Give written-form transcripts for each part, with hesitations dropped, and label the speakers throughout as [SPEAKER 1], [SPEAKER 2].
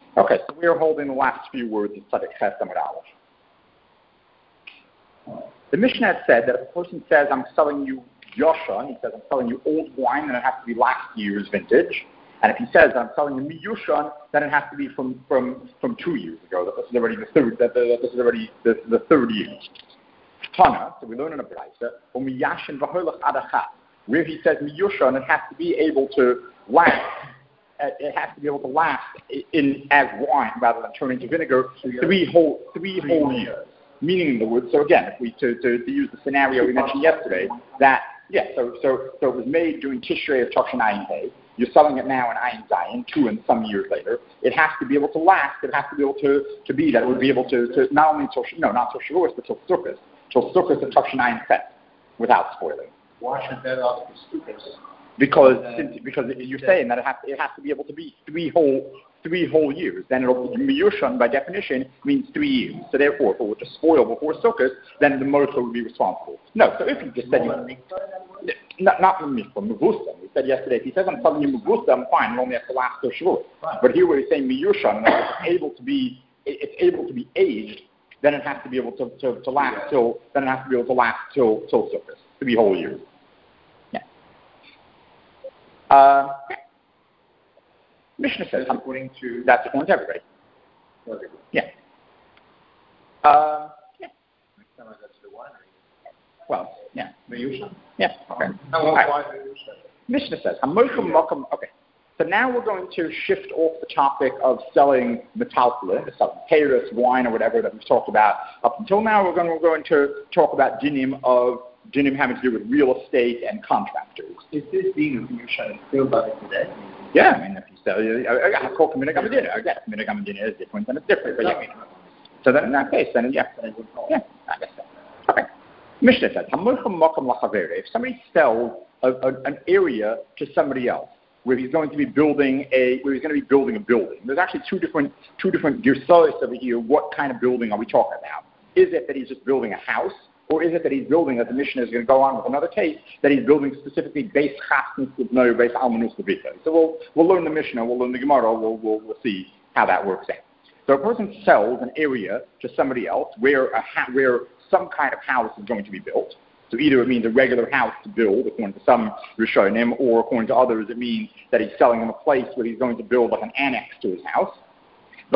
[SPEAKER 1] Okay, so we are holding the last few words of Tzaddik Ches Amud Aleph. The Mishnah had said that if a person says, I'm selling you Yosha, and he says, I'm selling you old wine, then it has to be last year's vintage. And if he says, I'm selling you Miyushan, then it has to be from 2 years ago. This is already the third year. Tana, so we learn in a Braisa, where he says Miyushan, it has to be able to last. It has to be able to last as wine rather than turn into vinegar 3 whole years. Meaning, in the words, so again, if we to use the scenario we mentioned yesterday, that so it was made during Tishrei of Toshin Ayin Hay. You're selling it now in Ayin Zayin, 2 and some years later. It has to be able to last. It has to be able to be that it would be able to not only not till Shavuos, but till Sukkot of Toshin Ayin Set, without spoiling.
[SPEAKER 2] Why should that also be Sukkot?
[SPEAKER 1] Because you're saying that it has to be able to be 3 whole years. Then Miyushan, by definition, means 3 years. So therefore, if it were to spoil before Sukkot, then the Motor would be responsible. No, so if you just said not Mevusam. We said yesterday, if he says, I'm telling you Mevusam, fine, it only has to last till Shavuot. Right. But here where he's saying Miyushan, it's able to be aged, then it has to be able to last till Sukkot, 3 whole years. Mishnah says, that's according to everybody. Yeah. Well, yeah. Yeah. Okay. Right. Mishnah says, okay. So now we're going to shift off the topic of selling metalphalin, selling Paris, wine, or whatever that we've talked about up until now. We're going to talk about dinim having to do with real estate and contractors.
[SPEAKER 2] Is this being still valid today?
[SPEAKER 1] Yeah, I mean, if you sell, I call Minhag HaMedina. I guess Minhag HaMedina is different, and it's different. But yeah. So then in that case, I guess so. Okay. Mishnah says, if somebody sells an area to somebody else where he's going to be building a building, there's actually two different girsayos over here. What kind of building are we talking about? Is it that he's just building a house? Or is it that he's building, as the Mishnah is going to go on with another case, that he's building specifically base chasnas no base almanus levita? So we'll learn the Mishnah, we'll learn the Gemara, we'll see how that works out. So a person sells an area to somebody else where some kind of house is going to be built. So either it means a regular house to build, according to some Rishonim, or according to others, it means that he's selling him a place where he's going to build like an annex to his house. So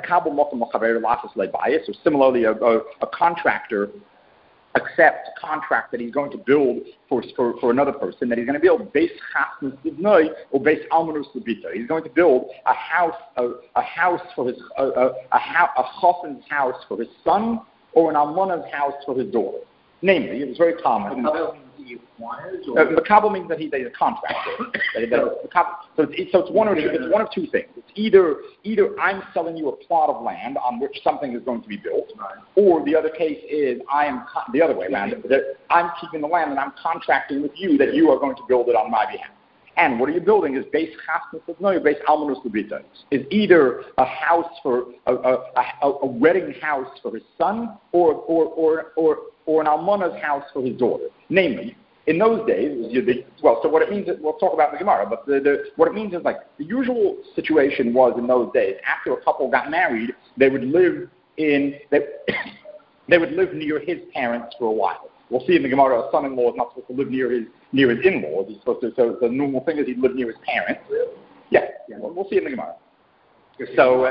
[SPEAKER 1] similarly, a contractor accept a contract that he's going to build for another person, that he's going to build base chasnas livnoi or base almanus levita. He's going to build a house for his a chassan's house for his son, or an almana's house for his daughter. Namely, it was very common. Makabel means that he's a contractor. So it's one of two things. It's either I'm selling you a plot of land on which something is going to be built, or the other case is the other way around. That I'm keeping the land and I'm contracting with you that you are going to build it on my behalf. And what are you building is base chasnas no base almanus levita. Is either a house for a wedding house for his son, or an almana's house for his daughter. Namely, in those days, so what it means is, we'll talk about in the Gemara, but what it means is like the usual situation was in those days, after a couple got married, they would live near his parents for a while. We'll see in the Gemara, a son-in-law is not supposed to live near his in-laws. He's supposed to. So the normal thing is he'd live near his parents. Yeah. We'll see in the Gemara. So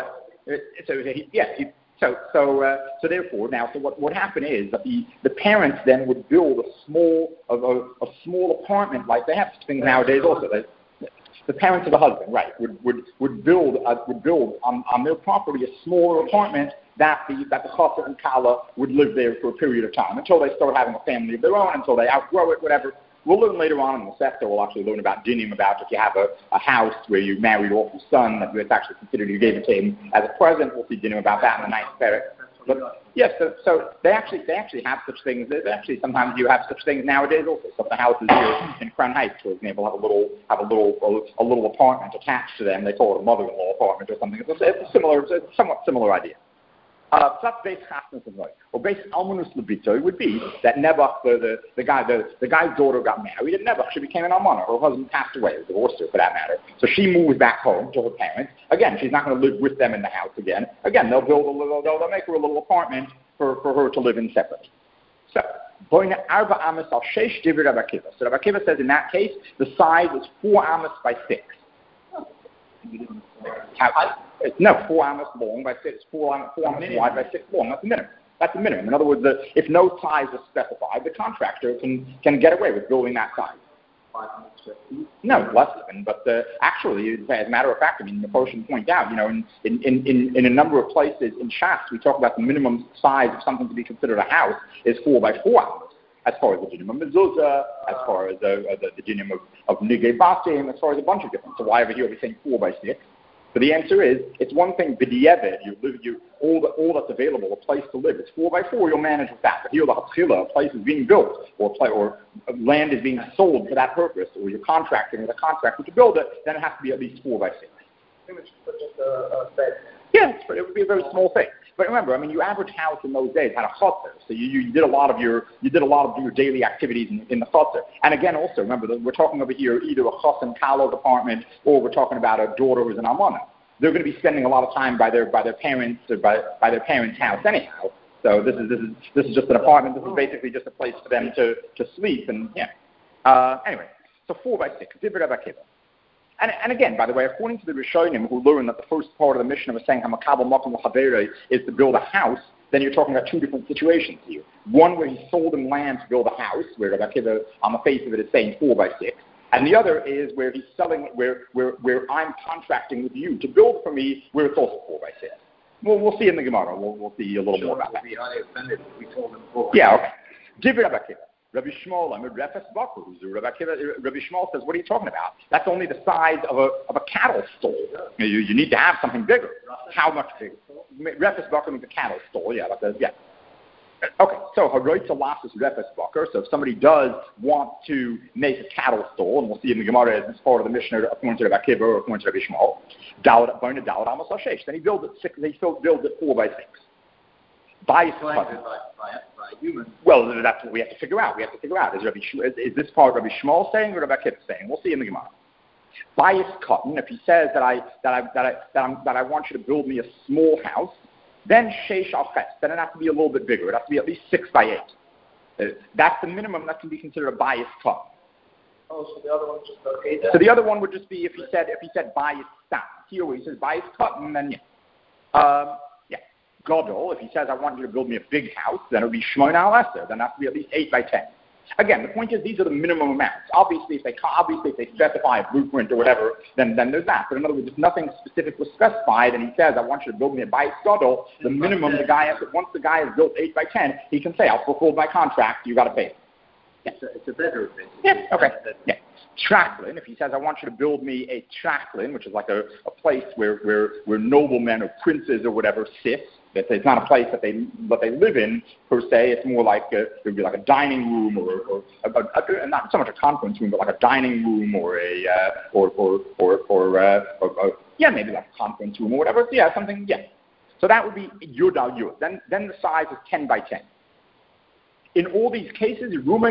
[SPEAKER 1] therefore, now, so what happened is that the parents then would build a small apartment, like they have things nowadays also. The parents of the husband, right, would build on their property a smaller apartment that the chassan and kala would live there for a period of time until they start having a family of their own, until they outgrow it, whatever. We'll learn later on in the sector, we'll actually learn about dinim, about if you have a house where you married off your son, that it's actually considered you gave it to him as a present. We'll see dinim about that in the ninth parak. But yes, so they actually have such things. Actually, sometimes you have such things nowadays also. So the houses here in Crown Heights, for example, have a little apartment attached to them. They call it a mother-in-law apartment or something. It's a somewhat similar idea. So that's base chasnas and or base almanus levita would be that Nebuch, the guy's daughter got married, and Nebuch she became an almana. Her husband passed away, or divorced her for that matter. So So she moves back home to her parents. Again, she's not going to live with them in the house again. Again, they'll make her a little apartment for her to live in separately. So, so Rabbi Akiva says in that case, the size is 4 amos by 6. No, 4 amos long by 6, 4 amos wide by 6 long. That's the minimum. That's the minimum. In other words, if no size is specified, the contractor can get away with building that size.
[SPEAKER 2] 500 square feet?
[SPEAKER 1] No, less even. But actually, as a matter of fact, I mean, the Mephoshim point out, in a number of places in Shas, we talk about the minimum size of something to be considered a house is 4 by 4 amos. As far as the dinim of mezuzah, as far as the dinim of nigei batim, as far as a bunch of different. So why over here we're saying 4 by 6? But the answer is, it's one thing, b'di'evet, all that's available, a place to live. It's 4 by 4, you'll manage with that. But here, the hatchila, a place is being built, or land is being sold for that purpose, or you're contracting with a contractor to build it, then it has to be at least 4 by 6.
[SPEAKER 2] Just a bed.
[SPEAKER 1] Yes, but it would be a very small thing. But remember, I mean, your average house in those days had a chutzner, so you did a lot of your daily activities in the chutzner. And again, also remember that we're talking over here either a chas and kala's apartment, or we're talking about a daughter who's an almana. They're going to be spending a lot of time by their parents or by their parents' house anyhow. So this is just an apartment. This is basically just a place for them to sleep and yeah. Anyway, so 4 by 6. Divrei Rabbi Akiva. And again, by the way, according to the Rishonim who learned that the first part of the Mishnah was saying Hamakabel Makom L'Chaverei is to build a house, then you're talking about 2 different situations here. One where he sold him land to build a house, where Rabbi Akiva on the face of it is saying 4 by 6. And the other is where he's selling, where I'm contracting with you to build for me, where it's also 4 by 6. We'll see in the Gemara. We'll see a little more about that.
[SPEAKER 2] Be highly offended if we told him 4.
[SPEAKER 1] Yeah, okay. Divrei Rabbi Akiva. Rabbi Shmuel, Rabbi Shmuel says, what are you talking about? That's only the size of a cattle stall. You need to have something bigger. How much bigger? Refes Bakar means a cattle stall. Yeah, yeah. Okay, so Haroitza Lassus Refes Bakar. So if somebody does want to make a cattle stall, and we'll see in the Gemara as part of the Mishnah according to Rabbi Akiva or according to Rabbi Shmuel, then he builds it 4 by 6. By
[SPEAKER 2] humans.
[SPEAKER 1] Well, that's what we have to figure out. Is this part Rabbi Shmuel saying or Rabbi Akiva saying? We'll see in the Gemara. Bias cotton. If he says that I want you to build me a small house, then sheish al ches. Then it has to be a little bit bigger. It has to be at least 6 by 8. That's the minimum that can be considered a bias cotton.
[SPEAKER 2] Oh, so the other one just okay then?
[SPEAKER 1] So the other one would just be if he said bias stam. Here where he says bias cotton, then yeah. Gadol, if he says, I want you to build me a big house, then it would be Shmona al Eser. Then it has to be at least 8 by 10. Again, the point is these are the minimum amounts. Obviously, if they specify a blueprint or whatever, then there's that. But in other words, if nothing specific was specified and he says, I want you to build me a bias Gadol, the minimum the guy has to, once the guy has built 8 by 10, he can say, I'll fulfill my contract, you got to pay.
[SPEAKER 2] Yeah. It's a bedroom, basically.
[SPEAKER 1] Yeah, okay. Yeah. Tracklin, if he says, I want you to build me a tracklin, which is like a place where noblemen or princes or whatever sit. It's not a place that they live in per se. It's more like it would be like a dining room or not so much a conference room, but like a dining room or maybe like a conference room or whatever. Yeah, something. Yeah. So that would be yud al yud. Then the size is 10 by 10. In all these cases, in all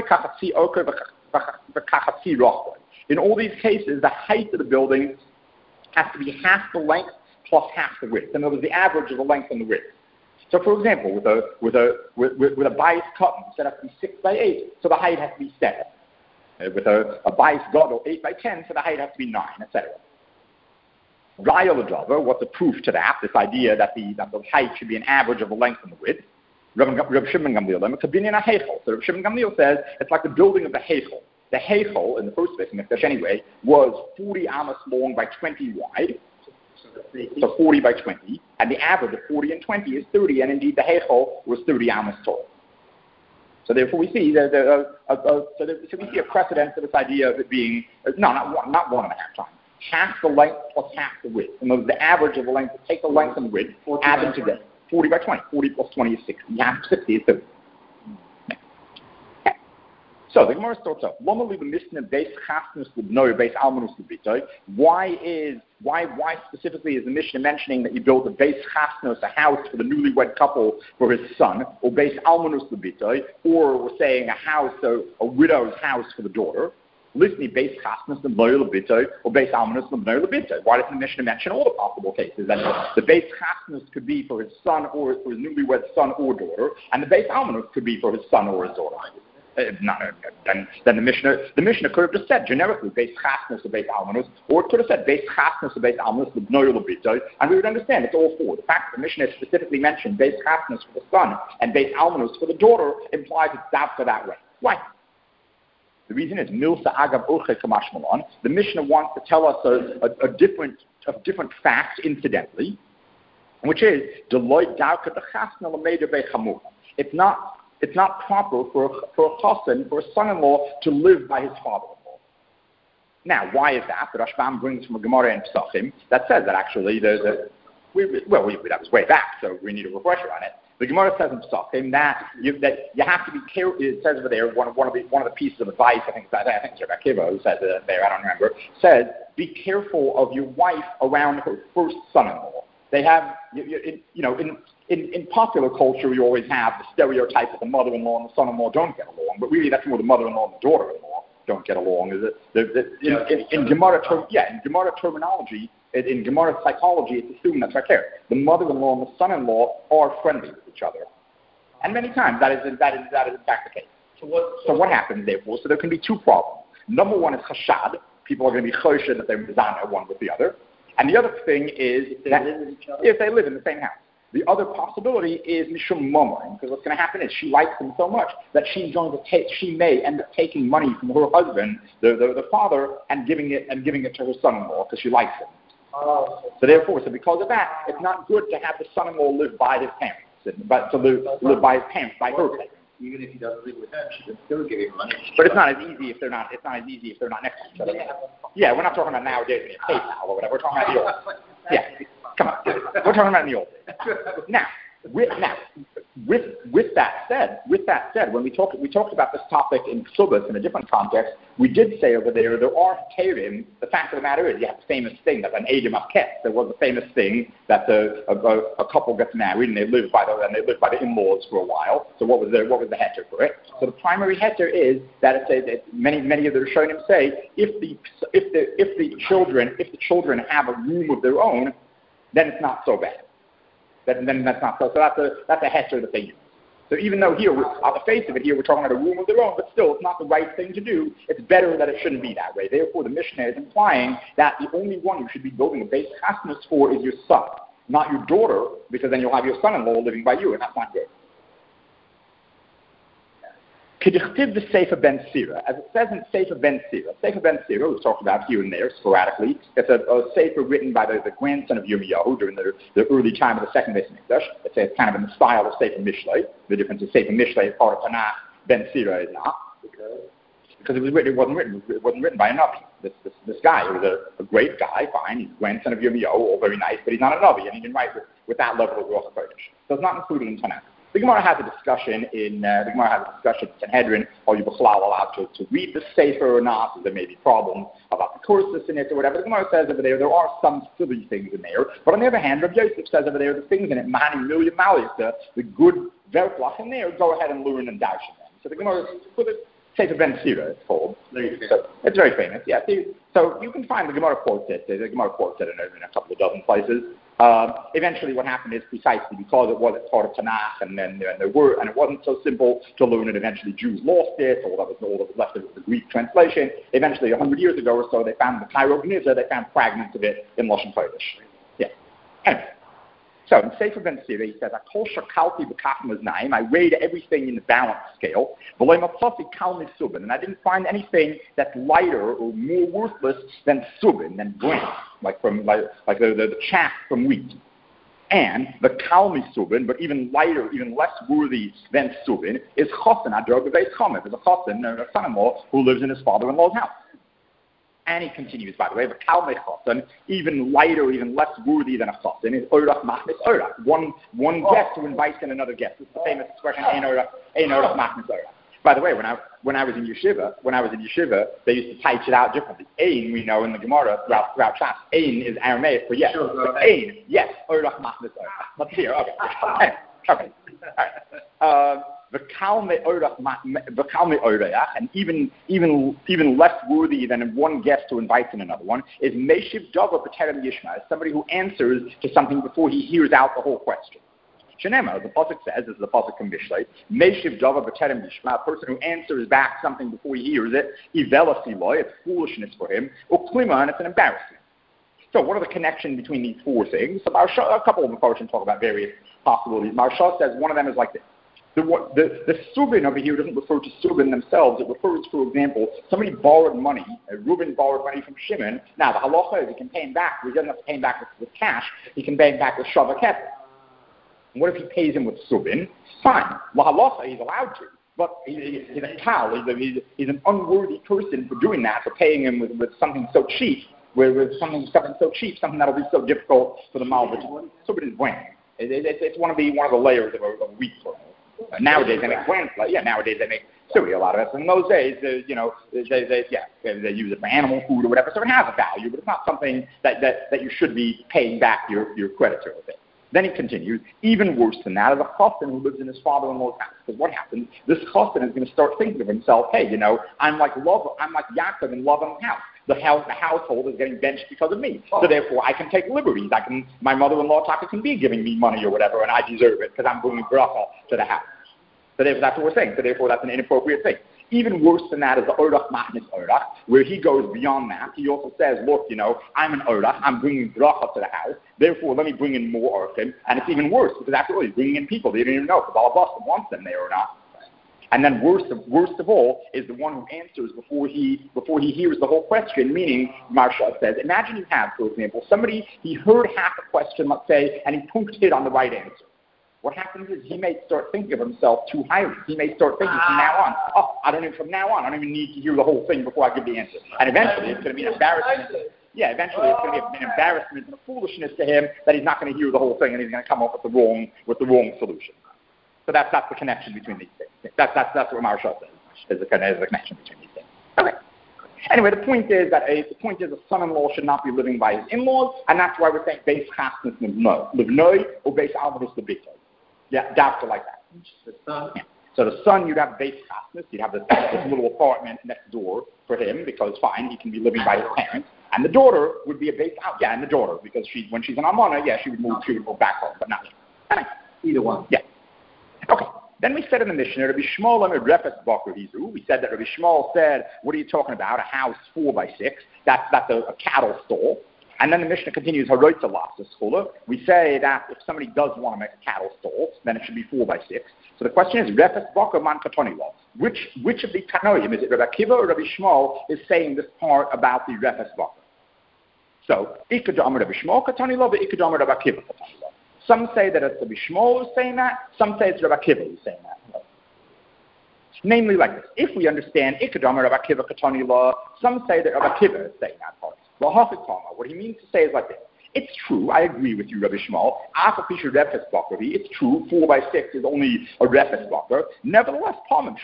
[SPEAKER 1] these cases, the height of the building has to be half the length plus half the width. In other words, the average of the length and the width. So, for example, with a bias cotton, it has to be 6 by 8, so the height has to be 7. With a bias gadol, 8 by 10, so the height has to be 9, etc. Raya l'davar, what's the proof to that? This idea that the height should be an average of the length and the width. Reb Shimon Gamliel, it's a binyan ha-heichel. So Reb Shimon Gamliel says it's like the building of the heichel. The heichel, in the first place, in the Mikdash anyway, was 40 amos long by 20 wide. So 40 by 20, and the average of 40 and 20 is 30, and indeed the heichel was 30 amos tall. So therefore we see we see a precedent for this idea of it being not 1.5 times, half the length plus half the width. In other words, the average of the length, take the length and the width, add them together. 40 by 20. 40 plus 20 is 60. Half 60 is 30. So the Gemara starts off. Why specifically is the Mishnah mentioning that you build a beis chasnos, a house for the newlywed couple for his son, or beis almanus lebitoi, or we're saying a house, a widow's house for the daughter? Listen, base chasnas and loyal bito, or base almanus and loyal bito. Why doesn't the Mishnah mention all the possible cases? And the base chasnas could be for his son or for his newlywed son or daughter, and the base almanus could be for his son or his daughter. Then the Mishnah could have just said generically base chasnas or base almanus, or it could have said base chasnas or base almanus loyal bito, and we would understand it's all four. The fact that the Mishnah specifically mentioned base chasnas for the son and base almanus for the daughter implies it's for that way. Why? The reason is milsa agav orche kamashmalon. The Mishnah wants to tell us a different fact incidentally, which is deloy darka dechasna lameda bechamur. It's not proper for a chassan, for a son-in-law, to live by his father-in-law. Now, why is that? The Rashbam brings from a Gemara in Pesachim that says that actually that was way back, so we need a refresher on it. The Gemara says in Pesachim that you have to be careful. It says over there one of the pieces of advice. I think it's Rabbi Akiva who says it there. I don't remember. Says be careful of your wife around her first son-in-law. They have in popular culture we always have the stereotype that the mother-in-law and the son-in-law don't get along, but really that's more the mother-in-law and the daughter-in-law don't get along. Is it? In Gemara terminology. In Gemara psychology, it's assumed that's right there. The mother-in-law and the son-in-law are friendly with each other, and many times that is in fact the case. So what happens therefore? So there can be two problems. Number one is chashad. People are going to be choshed that they're mizana one with the other, and the other thing is if they live in the same house. The other possibility is mishum momorim, because what's going to happen is she likes him so much that she may end up taking money from her husband, the father, and giving it to her son-in-law because she likes him. So because of that, it's not good to have the son-in-law live by his parents, but to live by his parents, by her parents.
[SPEAKER 2] Even if he doesn't live with them, she can still give him money.
[SPEAKER 1] But it's not as easy if they're not. It's not as easy if they're not next to each other. Yeah, we're not talking about nowadays in a PayPal or whatever. We're talking about the old. Yeah, come on. We're talking about the old. Now, with that said, when we talked about this topic in Ksubas in a different context, we did say over there are terim. The fact of the matter is, you have the famous thing that an Edom of Ket. There was a famous thing that a couple gets married and they live by the in-laws for a while. So what was the heter for it? So the primary heter is that it says that many of the Rishonim say if the children have a room of their own, then it's not so bad. Then that's not so. So that's a heter that they use. So even though here, on the face of it, here we're talking about a room of their own, but still, it's not the right thing to do. It's better that it shouldn't be that way. Therefore, the Mishnah is implying that the only one you should be building a base chasnas for is your son, not your daughter, because then you'll have your son-in-law living by you, and that's not good. Kedichtiv the Sefer Ben Sira, as it says in Sefer Ben Sira. Sefer Ben Sira was talked about here and there sporadically. It's a Sefer written by the grandson of Yirmiyahu during the early time of the second Beis Mikdash. It's kind of in the style of Sefer Mishlei. The difference is Sefer Mishlei is part of Tanakh, Ben Sira is not. Because it wasn't written by a Navi. This guy, who was a great guy, fine, he's the grandson of Yirmiyahu, all very nice, but he's not a Navi, and he didn't write with that level of Ruach HaKodesh. So it's not included in Tanakh. The Gemara has a discussion in Sanhedrin, are you allowed to read the Sefer or not? There may be problems about the courses in it or whatever. The Gemara says over there are some silly things in there. But on the other hand, Rav Yosef says over there the things in it, Mani Million Malisa, the good Verklach in there, go ahead and learn and darshan them. So the Gemara with it. Sefer Ben Sira, it's called. So it's very famous, yeah. So you can find the Gemara quotes it. The Gemara quotes it in a couple of dozen places. Eventually, what happened is precisely because it wasn't part of Tanakh, and it wasn't so simple to learn it. Eventually, Jews lost it. All that was left of the Greek translation. Eventually, 100 years ago or so, they found the Cairo Gniza. They found fragments of it in Lashon Kodesh. Yeah. Anyway. So in Sefer Ben Sira, he says, I weighed everything in the balance scale, and I didn't find anything that's lighter or more worthless than subin, than grain, like the chaff from wheat. And the kalmi subin, but even lighter, even less worthy than subin, is chosin ador b'beis chomev, is a chosin, a son-in-law who lives in his father-in-law's house. And he continues, by the way, but kalmei chosin, even lighter, even less worthy than a chosin, is oirach machnis oirach. One guest who invites in another guest. It's the famous expression, ein oirach machnis oirach. By the way, when I was in yeshiva, they used to type it out differently. Ein, we know in the Gemara throughout Shas, ein is Aramaic for yes. Sure, ein, yes, oirach machnis oirach. Let's hear. Okay. Okay. All right. and even less worthy than one guest who invites in another one, is Meshiv Dava B'Terem Yishma, somebody who answers to something before he hears out the whole question. Shenema, the pasuk says, this is the pasuk from Mishlei, Meshiv Dava B'Terem Yishma, a person who answers back something before he hears it, Ivela Siloy, it's foolishness for him, Uklima, and it's an embarrassment. So what are the connections between these four things? So a couple of them talk about various possibilities. Maharsha says one of them is like this. The subin over here doesn't refer to subin themselves. It refers, for example, somebody borrowed money. Reuben borrowed money from Shimon. Now, the halacha is he can pay him back. He doesn't have to pay him back with cash. He can pay him back with shava keter. What if he pays him with subin? Fine. La halacha, he's allowed to. But he's a cow. He's an unworthy person for doing that, for paying him with something so cheap, with something so cheap, something that'll be so difficult for the malvage. Subin is when. It's one of the layers of a wheat flour. Nowadays they make plant, nowadays they make cereal out of it. So in those days, they use it for animal food or whatever. So it has a value, but it's not something that you should be paying back your creditor with it. Then he continues, even worse than that is a chassan who lives in his father-in-law's house. Because what happens? This chassan is going to start thinking of himself, hey, I'm like Yaakov in Lavan's house. The household is getting benched because of me. So therefore, I can take liberties. My mother-in-law Taka can be giving me money or whatever, and I deserve it because I'm bringing bracha to the house. So therefore, that's what we're saying. So therefore, that's an inappropriate thing. Even worse than that is the Orach Matnis Orach, where he goes beyond that. He also says, look, I'm an Orach. I'm bringing bracha to the house. Therefore, let me bring in more Orachim. And it's even worse because after all, he's bringing in people. They don't even know if the Balabasta wants them there or not. And then worst of all is the one who answers before he hears the whole question, meaning, Maharsha says, imagine you have, for example, somebody, he heard half a question, let's say, and he punked on the right answer. What happens is he may start thinking of himself too highly. He may start thinking from now on, I don't even need to hear the whole thing before I give the answer. And eventually it's going to be an embarrassment. Eventually it's going to be an embarrassment and a foolishness to him that he's not going to hear the whole thing and he's going to come up with the wrong solution. So that's the connection between these things. That's what Maharsha says. Is the connection between these things. Okay. Anyway, the point is a son-in-law should not be living by his in-laws, and that's why we're saying beis chasnas livnoi or beis alvarus lebitoi. Yeah, dafka like that. The son. Yeah. So the son, you'd have beis chasnas. You'd have this little apartment next door for him because fine, he can be living by his parents. And the daughter would be a beis out. Yeah, and the daughter because when she's an almana, she would move back home, but not anyway. Either one. Yeah. Okay. Then we said in the Mishnah, Rabbi Shmuel and Refes Baker Hizu. We said that Rabbi Shmuel said, what are you talking about? A house 4x6. That's a cattle stall. And then the Mishnah continues, Haroitza Lasa Schula. We say that if somebody does want to make a cattle stall, then it should be 4x6. So the question is, Refes Baker Man Katoni Law. Which of the Tanoim, is it Rabbi Akiva or Rabbi Shmuel, is saying this part about the Refes Baker? So, Ikadam Rabbi Shmuel Katoni Law, Ikadam Rabbi Akiva Katoni Law. Some say that it's Rabbi Shmuel who's saying that. Some say it's Rabbi Akiva who's saying that. Namely like this. If we understand Ikadam Rabbi Akiva Katoni Law, some say that Rabbi Akiva is saying that part. What he means to say is like this. It's true, I agree with you, Rabbi Shmuel. It's true, 4x6 is only a refes baker. Nevertheless, fine,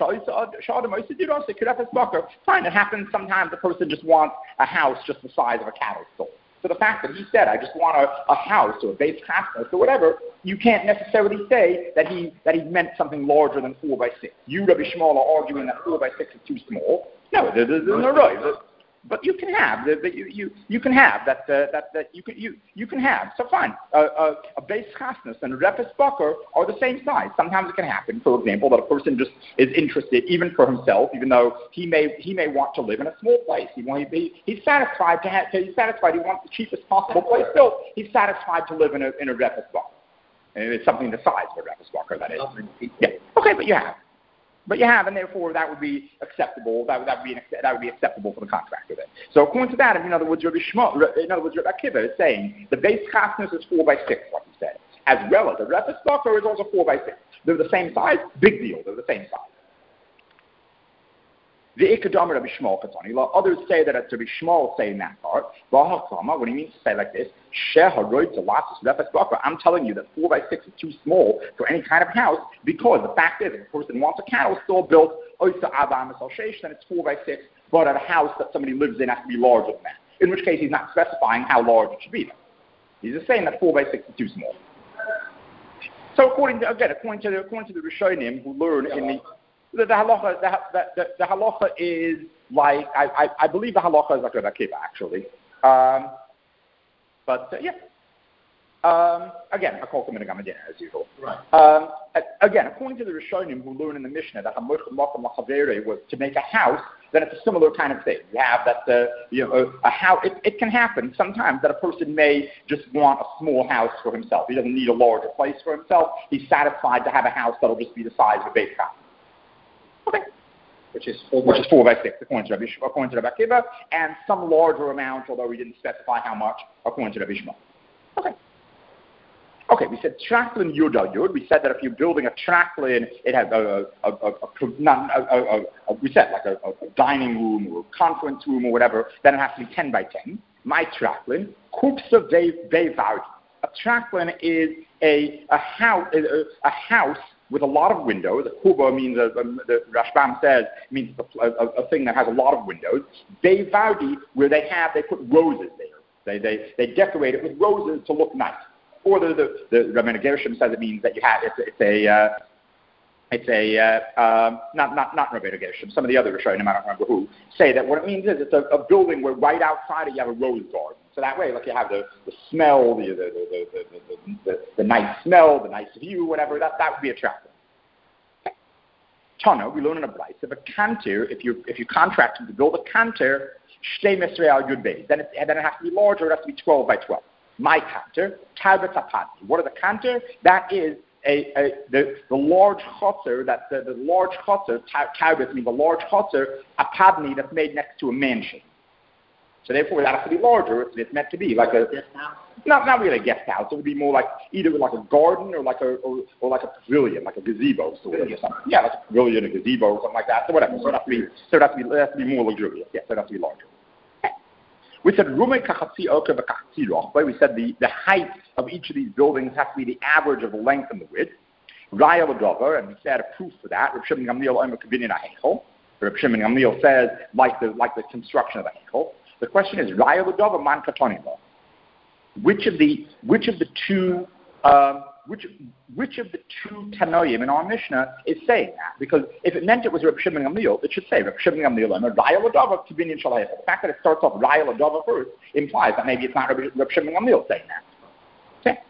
[SPEAKER 1] it happens sometimes the person just wants a house just the size of a cattle stall. So the fact that he said, I just want a house or a beis chasnas or whatever, you can't necessarily say that he meant something larger than 4x6. You, Rabbi Shmuel, are arguing that 4x6 is too small. No, there's no right. But you can have you can have that you can have. So fine, a beis chasnas and a refes baker are the same size. Sometimes it can happen, for example, that a person just is interested, even for himself, even though he may want to live in a small place. He's satisfied He wants the cheapest possible place. Still, he's satisfied to live in a refes baker. And it's something the size of a refes baker, that is. Yeah. Okay, but you have. And therefore that would be acceptable. That would be acceptable for the contractor then. So according to that, in other words, Rabbi Akiva is saying the beis chasnas is 4x6, like he said, as well as the refes baker is also 4x6. They're the same size. Big deal. They're the same size. The Ikadam Rabbi Shmuel Katani. Others say that it's Rabbi Shmuel saying that part. What he means to say like this, I'm telling you that 4x6 is too small for any kind of house because the fact is, if a person wants a cattle stall built, then it's 4x6, but at a house that somebody lives in has to be larger than that. In which case, he's not specifying how large it should be. He's just saying that 4x6 is too small. So according to the Rishonim who learn in the halacha is like I believe the halacha is like Rebbe Akiva actually, but yeah. Again, I call them in a gamma dinner as usual.
[SPEAKER 2] Right.
[SPEAKER 1] Again, according to the Rishonim who learn in the Mishnah that was to make a house, then it's a similar kind of thing. You have that, a house. It can happen sometimes that a person may just want a small house for himself. He doesn't need a larger place for himself. He's satisfied to have a house that'll just be the size of a base house. Okay. Which is 4 by 6, according to Rabbi Akiva, and some larger amount, although we didn't specify how much, according to Rabbi Shmuel. Okay, we said traklin yud al yud. We said that if you're building a traklin, it has we said like a dining room or a conference room or whatever, then it has to be 10 by 10. My traklin, kupsa ve'vard. A traklin is a house with a lot of windows. A kuba means, the Rashbam says, means a thing that has a lot of windows. Ve'vardi, where they put roses there. They decorate it with roses to look nice. Or the Rabbiner Gershom says it means that you have not Rabbiner Gershom. Some of the other Rishonim, I don't remember who, say that what it means is it's a building where right outside it you have a rose garden. So that way, like you have the smell, the nice smell, the nice view, whatever. That would be attractive. Okay. Tana, we learn in a Bryce, if a kanter, if you contract to build a kanter, shtei mesrei al yud beis, then it has to be larger. It has to be 12 by 12. My kanter, tarbet apadi. What are the kanter? That is the large chotzer. That the large chotzer. Tarbet means a large chotzer, apadni that's made next to a mansion. So therefore, that has to be larger. It's meant to be like a guest house. Not really a guest house. It would be more like either like a garden or like a pavilion, like a gazebo sort of or something. Yeah, like a pavilion, a gazebo, or something like that. So whatever. So it has to be more luxurious. Yes, so it has to be larger. We said we said the height of each of these buildings has to be the average of the length and the width. Raya l'dover, and we said a proof for that. Reb Shimon Gamliel says like the construction of the hechel. The question is Raya l'dover man katonimo. Which of the two Tanoim in our Mishnah is saying that? Because if it meant it was Reb Shimon Gamliel, it should say Reb Shimon Gamliel and Raya l'dover kibinyan shel hechel. The fact that it starts off Raya l'dover first implies that maybe it's not Reb Shimon Gamliel saying that. Okay.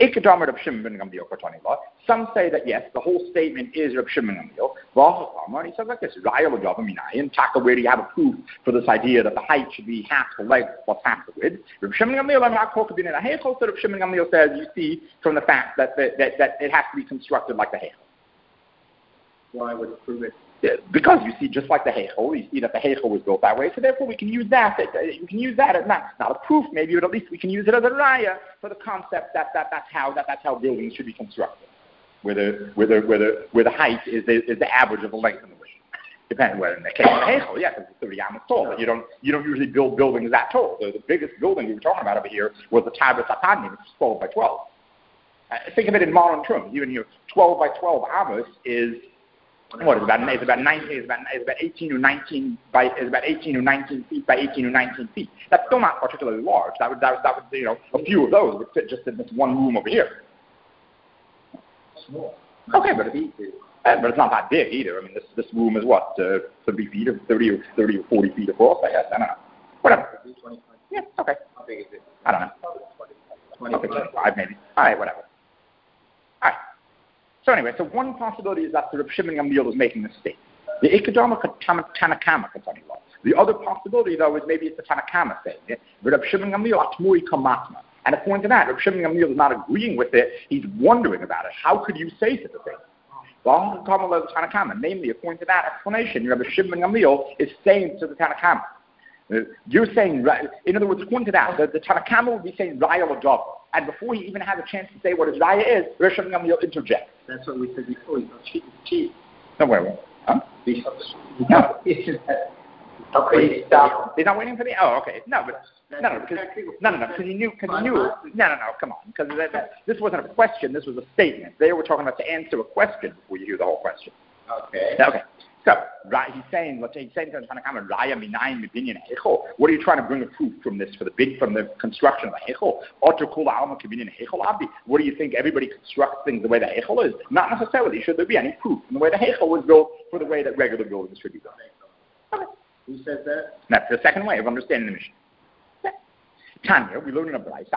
[SPEAKER 1] Some say that yes, the whole statement is Reb Shimon Gamliel. And he says like this: Raya l'dover minayin. Taka, where do you have a proof for this idea that the height should be half the length plus half the width? Reb Shimon Gamliel and Reb Shimon Gamliel says you see from the fact that it has to be constructed like the hechel.
[SPEAKER 2] Why would it prove it?
[SPEAKER 1] Because you see, just like the hechel, you see that the hechel was built that way. So therefore, we can use that. You can use that as not a proof, maybe, but at least we can use it as a raya for the concept that's how buildings should be constructed, where the height is the average of the length and the width. Depending whether in the case of the hechel, yes, it's 30 amas tall. But you don't usually build buildings that tall. The biggest building we were talking about over here was the Tabris Atadni, which is 12 by 12. Think of it in modern terms. Even 12 by 12 amas is. What is about 18 or 19 feet by 18 or 19 feet. That's still not particularly large. That would a few of those would fit just in this one room over here.
[SPEAKER 2] Small.
[SPEAKER 1] Okay, but it's not that big either. I mean, this room is what 30 feet or 30 or 40 feet across. I guess I don't know. Whatever. Yeah. Okay.
[SPEAKER 2] How big is it?
[SPEAKER 1] I don't know. 25 maybe. All right. Whatever. All right. So anyway, so one possibility is that the Reb Shimon Gamliel is making a mistake. The Ikadama Tanakama. The other possibility, though, is maybe it's the Tanakama saying it. But Reb Shimon Gamliel atmuri kamatma. And according to that, Reb Shimon Gamliel is not agreeing with it. He's wondering about it. How could you say such a thing? Namely, according to that explanation, Reb Shimon Gamliel is saying to the Tanakama. You're saying, in other words, according to that, the Tanakama would be saying Raya l'dover. And before he even has a chance to say what his Raya is, Reb Shimon Gamliel interjects.
[SPEAKER 2] That's what we said before. He's not cheap.
[SPEAKER 1] No, wait. Huh?
[SPEAKER 2] He's
[SPEAKER 1] not waiting for me? Oh, okay. No, because he knew. No, come on. Because this wasn't a question, this was a statement. They were talking about to answer a question before you hear the whole question.
[SPEAKER 2] Okay.
[SPEAKER 1] Okay. So, right, he's saying what are you trying to bring a proof from this from the construction of the Heichel? What do you think everybody constructs things the way the Heichel is? Not necessarily. Should there be any proof from the way the Heichel was built for the way that regular buildings should be built? Okay.
[SPEAKER 2] Who says that?
[SPEAKER 1] That's the second way of understanding the mission. Tanya, we learn in a Braisa,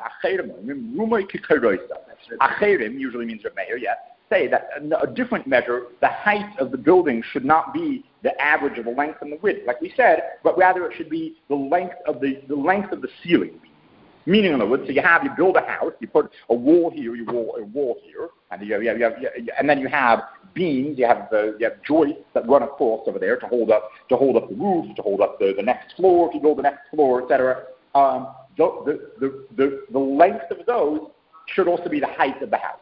[SPEAKER 1] Acherim usually means Rameir, yes. Say that a different measure, the height of the building should not be the average of the length and the width, like we said, but rather it should be the length of the ceiling. Meaning, in other words, so you build a house, you put a wall here, you wall a wall here, and and then you have beams, you have joists that run across over there to hold up the roof, to hold up the next floor, if you build the next floor, etc. The length of those should also be the height of the house.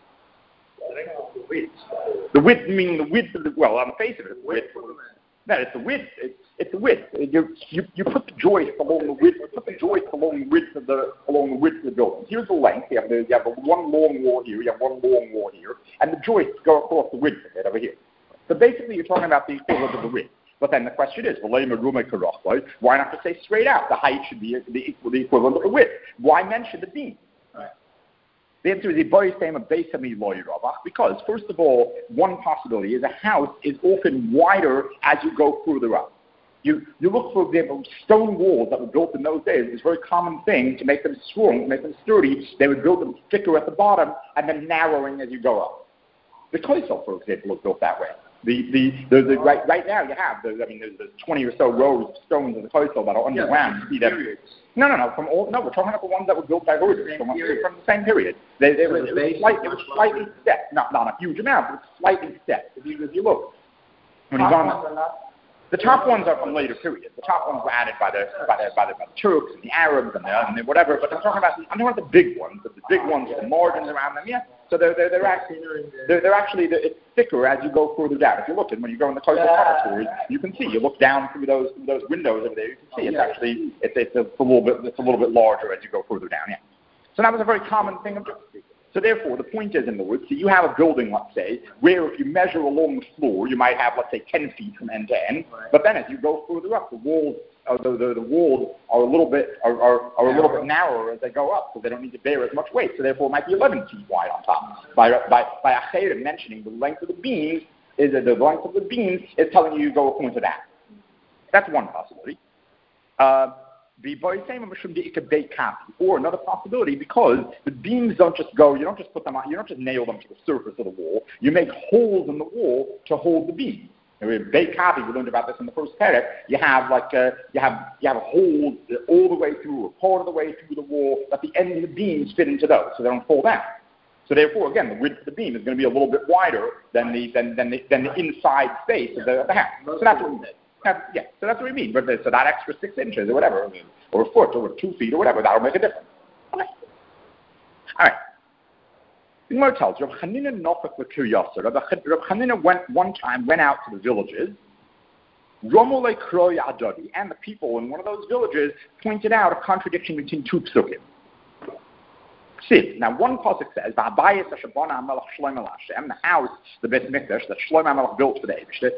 [SPEAKER 1] The width meaning the width of the, well, on the face of it, it's width. No, it's the width. It's the width. You put the joist along the width. You put the joist along the width of the building. Here's the length. You have the one long wall here. You have one long wall here, and the joists go across the width of it over here. So basically, you're talking about the equivalent of the width. But then the question is, why not just say straight out the height should be the equivalent of the width? Why mention the beam? The answer is because, first of all, one possibility is a house is often wider as you go further up. You look, for example, stone walls that were built in those days. It's a very common thing to make them strong, to make them sturdy. They would build them thicker at the bottom and then narrowing as you go up. The Koisel, for example, was built that way. Right now you have there's 20 or so rows of stones in the Koisel that are underground. You see them. No. We're talking about the ones that were built by Reuters from the same period. It was slightly stepped, not a huge amount, but slightly stepped. If you look, when he's on the top ones are from later periods. The top ones were added by the Turks and the Arabs and the whatever. But I'm talking about the big ones. The big ones with the margins around them. Yeah. So they're actually it's thicker as you go further down. If you look at when you go in the Koisel tunnel tours, you can see. You look down through those windows over there. You can see it's actually it's a little bit larger as you go further down. Yeah. So that was a very common thing of doing. So therefore, the point is in the woods, so you have a building, let's say, where if you measure along the floor, you might have, let's say, 10 feet from end to end. Right. But then as you go further up, the walls are a little bit narrower as they go up, so they don't need to bear as much weight. So therefore, it might be 11 feet wide on top. By Acherim mentioning the length of the beams is telling you go according to that. That's one possibility. Or another possibility, because the beams don't just go, you don't just put them on, you don't just nail them to the surface of the wall, you make holes in the wall to hold the beams. Beit Kavi, we learned about this in the first perek. You have holes all the way through, or part of the way through the wall, that the end of the beams fit into those, so they don't fall down. So therefore, again, the width of the beam is going to be a little bit wider than the inside space of the house. So that's what we did. So that's what we mean. But so that extra 6 inches or whatever, or a foot or 2 feet or whatever, that'll make a difference. Okay. All right. The Gemara tells Rav Chanina Nofek l'Kiryasa. Rav Chanina went out to the villages. Romole Kroy Adodi, and the people in one of those villages pointed out a contradiction between two psukim. Now, one pasuk says, "The house, the Beit Mikdash that Shlomo HaMelech built for the Eibishter,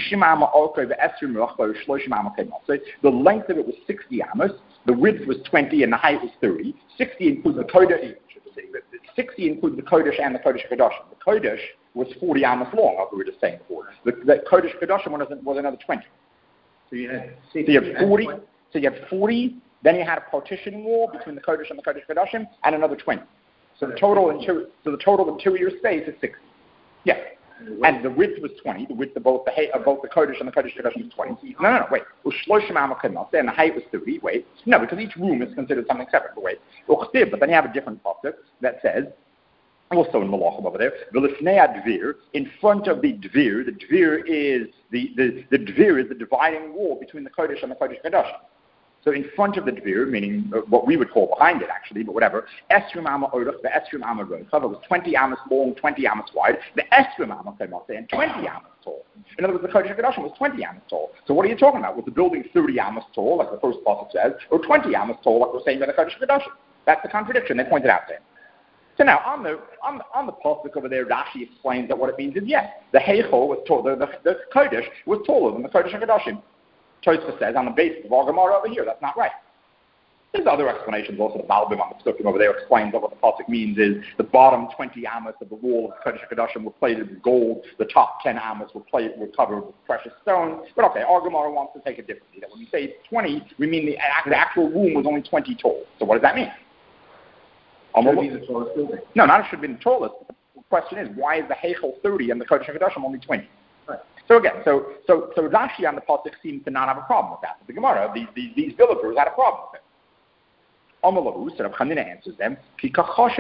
[SPEAKER 1] the length of it was 60 amos, the width was 20, and the height was 30. 60 includes the Kodesh. 60 includes the Kodesh and the Kodesh Kodashim. The Kodesh was 40 amos long, as we were just saying before. The Kodesh Kodashim was another 20. So you had 40. So you had 40. Then you had a partition wall between the Kodesh and the Kodesh Kodashim, and another 20. So the total interior space is 60. Yeah. And the width was 20. The width of both the Kodesh and the Kodesh Kodashim was 20. No, wait. And the height was 30. Wait. No, because each room is considered something separate. But wait. But then you have a different pasuk that says, also in Malachim over there, in front of the Dvir is the dividing wall between the Kodesh and the Kodesh Kodashim. So in front of the Dvir, meaning what we would call behind it actually, but whatever, Esrim Amma Orach, the Esrim Amma Rocha, it was 20 amos long, 20 amos wide. The Esrim Amma came up there and 20 amos tall. In other words, the Kodesh HaKadoshim was 20 amos tall. So what are you talking about? Was the building 30 amos tall, like the first pasuk says, or 20 amos tall, like we're saying by the Kodesh HaKadoshim? That's the contradiction they pointed out there. So now, on the pasuk over there, Rashi explains that what it means is, yes, the Heichel was taller, the Kodesh was taller than the Kodesh HaKadoshim. Tosfos says, on the basis of our Gemara over here, that's not right. There's other explanations also. The Malbim on the Psukim over there explains that what the pasuk means is the bottom 20 amos of the wall of the Kodesh HaKadoshim were plated with gold, the top 10 amos were covered with precious stones. But okay, our Gemara wants to take it differently. That when we say 20, we mean the actual room was only 20 tall. So what does that mean?
[SPEAKER 2] Should it be the tallest building?
[SPEAKER 1] No, not it should be the tallest. The question is, why is the Heichel 30 and the Kodesh HaKadoshim only 20?
[SPEAKER 2] Right.
[SPEAKER 1] So again, so Rashi on the pasuk seems to not have a problem with that. But the Gemara, these villagers had a problem with it. Amalahu, so Rav Chanina answers them, the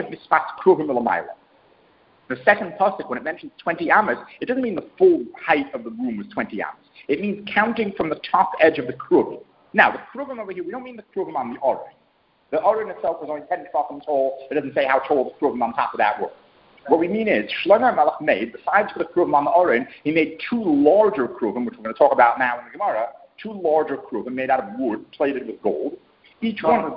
[SPEAKER 1] second pasuk, when it mentions 20 amos, it doesn't mean the full height of the room was 20 amos. It means counting from the top edge of the kruvim. Now, the kruvim over here, we don't mean the kruvim on the Aron. The Aron itself was only 10 tefachim tall. It doesn't say how tall the kruvim on top of that were. What we mean is, Shlomo HaMelech made, besides for the kruvim on the Aron, he made two larger kruvim, which we're going to talk about now in the Gemara, two larger kruvim made out of wood, plated with gold. They stood on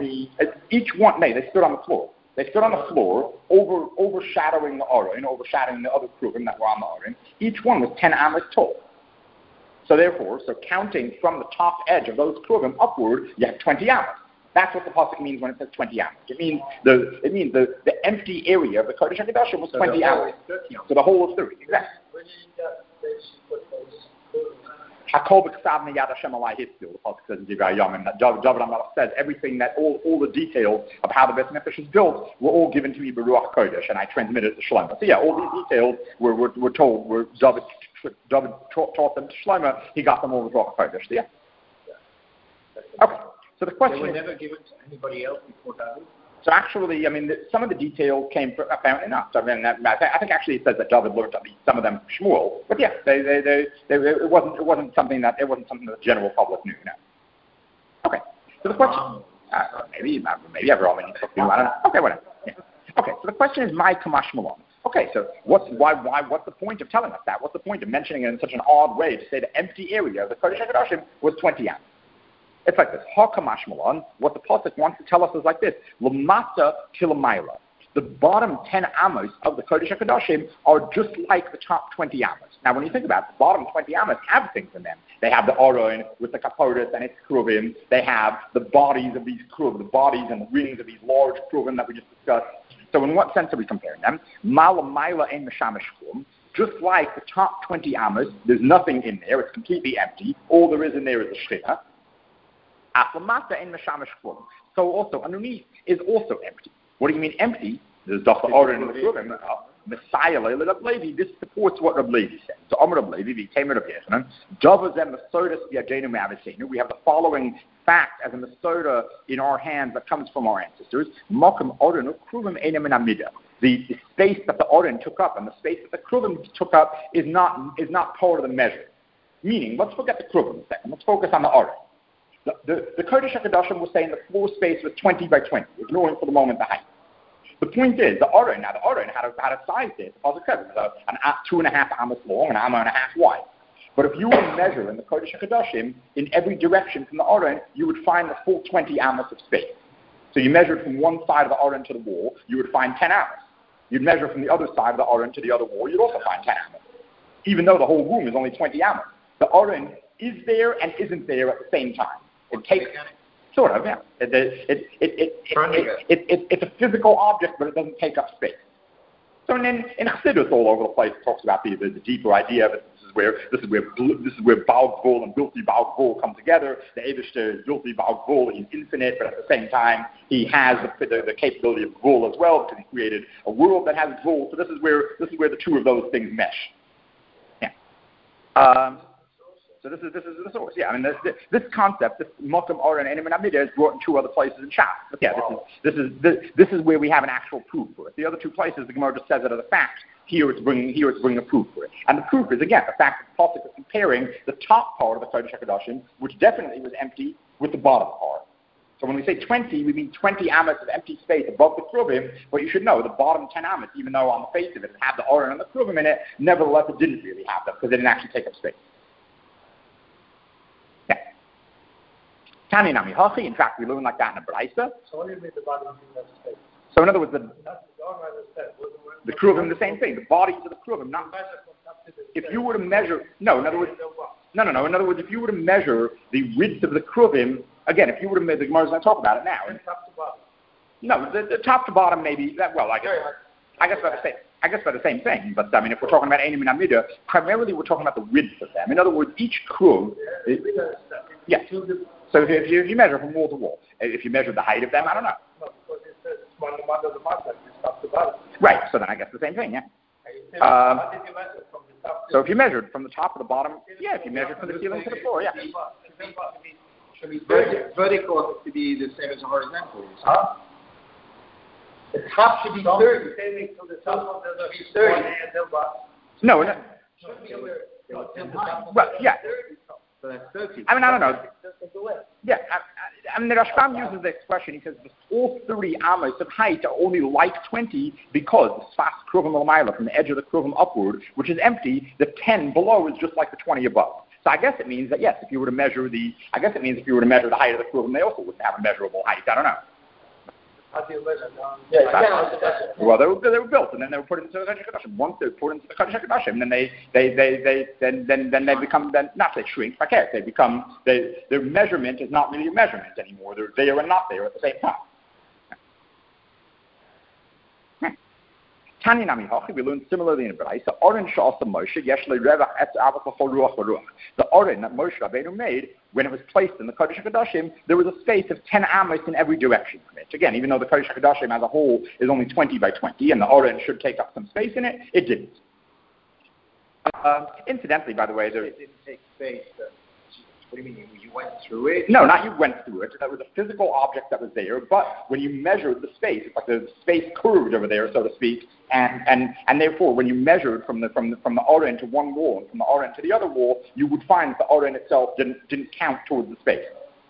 [SPEAKER 1] the floor. They stood on the floor, overshadowing the Aron, overshadowing the other kruvim that were on the Aron. Each one was 10 amos tall. So therefore, counting from the top edge of those kruvim upward, you have 20 amos. That's what the pasuk means when it says 20 amos. It means the empty area of the Kodesh HaKadoshim was 20 amos. So the whole of 30, exactly.
[SPEAKER 2] When did she put those kruvim?
[SPEAKER 1] Hakol b'ksav miyad Hashem alai hitzil, the pasuk says in Divrei Hayamim, that David HaMelech says everything that all the details of how the Beit Mikdash is built were all given to me by Ruach Kodesh, and I transmitted it to Shlomo. So yeah, all these details were told, were David taught them to Shlomo. He got them all with Ruach Kodesh. So yeah. Okay. So the question
[SPEAKER 2] they were never given to anybody else before David.
[SPEAKER 1] So actually, some of the details came from, apparently not. I think actually it says that David learned at least some of them from Shmuel. But yeah, it wasn't something that the general public knew. No. Okay. So the question, maybe everyone needs to do. I don't know. Okay, whatever. Yeah. Okay. So the question is, my Kamash Malon. Okay. So what's the point of telling us that? What's the point of mentioning it in such an odd way to say the empty area of the Kodesh HaKadoshim was 20 amos? It's like this. Hakamash Malon, what the pasuk wants to tell us is like this. Lamata kilamayla. The bottom 10 amos of the Kodesh HaKadoshim are just like the top 20 amos. Now, when you think about it, the bottom 20 amos have things in them. They have the Aron with the kaporos and its kruvim. They have the bodies of these kruvim, the bodies and the rings of these large kruvim that we just discussed. So in what sense are we comparing them? Malamayla and Meshamish klum. Just like the top 20 amos, there's nothing in there. It's completely empty. All there is in there is the shechina. So also underneath is also empty. What do you mean empty? There's Dr. Aron and the Kruvim. Messiah Rab Levi. This supports what Rab Levi said. So Amar Rab Levi, the Tamer of Yechanan, Davazem Mesodas Yadenu Ma'avasenu. We have the following fact as a Mesoda in our hands that comes from our ancestors. Makam Aron Kruvim Einem and Amida. The space that the Aron took up and the space that the Kruvim took up is not part of the measure. Meaning, let's forget the Kruvim a second. Let's focus on the Aron. The Kodesh HaKadoshim was saying the floor space was 20 by 20, ignoring for the moment the height. The point is, the Aron had a size there. The pasuk says it was an 2.5 amos long, an 1.5 wide. But if you were to measure in the Kodesh HaKadoshim in every direction from the Aron, you would find the full 20 amos of space. So you measured from one side of the Aron to the wall, you would find 10 amos. You'd measure from the other side of the Aron to the other wall, you'd also find 10 amos. Even though the whole room is only 20 amos. The Aron is there and isn't there at the same time. It takes, sort of, yeah. It's a physical object, but it doesn't take up space. So in Chassidus all over the place, it talks about the deeper idea of it. This is where Baal Gvul and Bilti Baal Gvul come together. The Eibishter is Bilti Baal Gvul. He's infinite, but at the same time, he has the capability of Gvul as well, because he created a world that has Gvul. So this is where the two of those things mesh. Yeah. So this is the source. Yeah, this concept, this Makam Aron and Einem and Amida, is brought in two other places in Shas. But yeah, this is where we have an actual proof for it. The other two places, the Gemara just says it as a fact. Here it's bringing a proof for it. And the proof is, again, the fact that the pasuk is comparing the top part of the Kodesh HaKadoshim, which definitely was empty, with the bottom part. So when we say 20, we mean 20 amos of empty space above the kruvim, but you should know the bottom 10 amos, even though on the face of it had the Aron and the kruvim in it, nevertheless it didn't really have them, because it didn't actually take up space. Tani Nami Hachi, in fact, we learn like that in a Braisa.
[SPEAKER 2] So what do you mean the bottom didn't have space?
[SPEAKER 1] So in other words, The kruvim, the same thing. The bodies of the kruvim. Not. If you were to measure, no. In other words, no. In other words, if you were to measure the width of the kruvim, again, if you were to measure, the Gemara is going to talk about it now. No, the top to bottom maybe. Well, I guess by the same thing. But I mean, if we're talking about Einim and Amida, primarily we're talking about the width of them. In other words, each kruv. Yeah. So if you measure from wall to wall, if you measure the height of them, I don't know.
[SPEAKER 2] No, because it says one to bottom, it's top to bottom.
[SPEAKER 1] Right. So then I guess the same thing. Yeah.
[SPEAKER 2] How did you measure from the top?
[SPEAKER 1] So if you measured from the top to the bottom, yeah. If you measured from the ceiling to the floor, yeah.
[SPEAKER 2] Should be vertical to be the same as horizontal. Huh? The top should be 30. From the top of the 30.
[SPEAKER 1] No. Well, yeah.
[SPEAKER 2] So that's 30.
[SPEAKER 1] I mean, I don't know. Yeah. I mean, the Rashbam uses the expression. He says all 30 amos of height are only like 20 because the sfas kruvim l'mayla, from the edge of the kruvim upward, which is empty. The 10 below is just like the 20 above. So I guess it means that yes, if you were to measure the height of the kruvim, they also wouldn't have a measurable height. I don't know.
[SPEAKER 2] How do you measure?
[SPEAKER 1] Well, they were built, and then they were put into the Kodesh HaKadoshim. Once they were put into the Kodesh HaKadoshim, then they become, not they shrink, they become, their measurement is not really a measurement anymore. They're there and not there at the same time. Tanya Nami Hachi, we learned similarly in Brais. The oren sha'asa Moshe, yeshle revach etz avach l'chol ruach v'ruach. The oren that Moshe Rabbeinu made, when it was placed in the Kodesh HaKadoshim, there was a space of 10 amos in every direction from it. Again, even though the Kodesh HaKadoshim as a whole is only 20 by 20, and the oren should take up some space in it, it didn't. Incidentally, by the way,
[SPEAKER 2] it didn't take space. What do you mean? You went through it?
[SPEAKER 1] No, not you went through it. That was a physical object that was there, but when you measured the space, it's like the space curved over there, so to speak, and therefore, when you measured from the oren to one wall and from the oren to the other wall, you would find that the oren itself didn't count towards the space.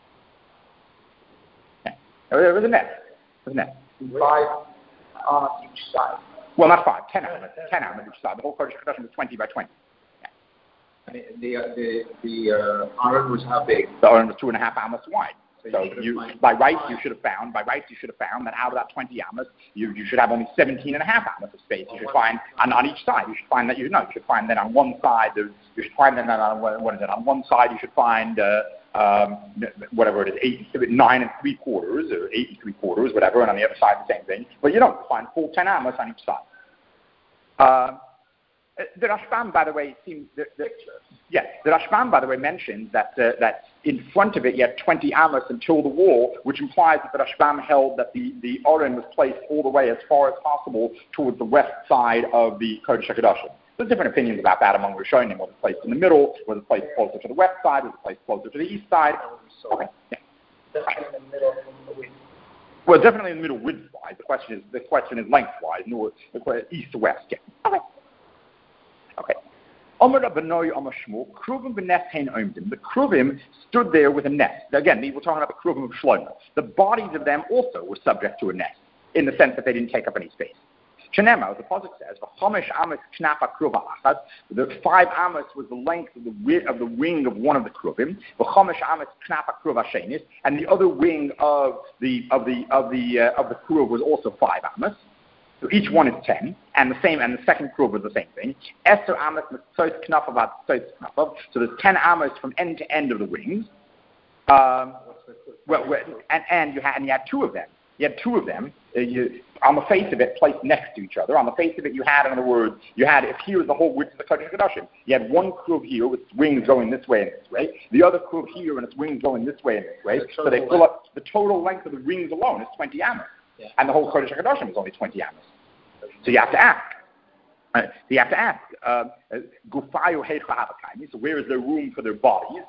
[SPEAKER 1] Yeah. It was a net. It was a net.
[SPEAKER 2] 5 on each side.
[SPEAKER 1] Well, not 5, 10 amos. 10 amos each side. The whole Kodesh HaKadoshim was 20 by 20.
[SPEAKER 2] The oren was how big?
[SPEAKER 1] The oren was 2.5 amos wide. So by rights you should have found that out of that 20 amos, you should have only 17.5 amos of space. You should find on each side. You should find that you should find that on one side. You should find that on on one side you should find whatever it is, 9 3/4 or 8 3/4, whatever, and on the other side the same thing. But you don't find full 10 amos on each side. The Rashbam, by the way, the Rashbam, by the way, mentions that in front of it you had 20 amos until the wall, which implies that the Rashbam held that the oren was placed all the way as far as possible towards the west side of the Kodesh HaKadoshim. There's different opinions about that among Rishonim. Was it placed in the middle? Was it placed closer to the west side? Was it placed closer to the east side? Okay. Yeah.
[SPEAKER 2] Definitely in the middle of the width.
[SPEAKER 1] Well, definitely in the middle width-wise. The question is length-wise, east to west. Yeah. Okay. Okay. The kruvim stood there with a nest. Again, we're talking about the kruvim of Shlomo. The bodies of them also were subject to a nest, in the sense that they didn't take up any space. Shenema, the pasuk says, the 5 amos was the length of the wing of one of the kruvim, and the other wing of the kruv was also 5 amos. So each one is 10, and the second kruv was the same thing. Esther amos so there's 10 amos from end to end of the wings. And you had 2 of them. You had 2 of them. On the face of it, placed next to each other. On the face of it, you had, in other words, if here is the whole width of the Kodesh HaKadoshim, you had one kruv here with its wings going this way and this way. The other kruv here and its wings going this way and this way. So they fill up the total length of the rings alone is 20 amos. Yeah. And the whole Kodesh HaKadoshim is only 20 amos. So you have to ask. Gufayu heicha. So where is there room for their bodies?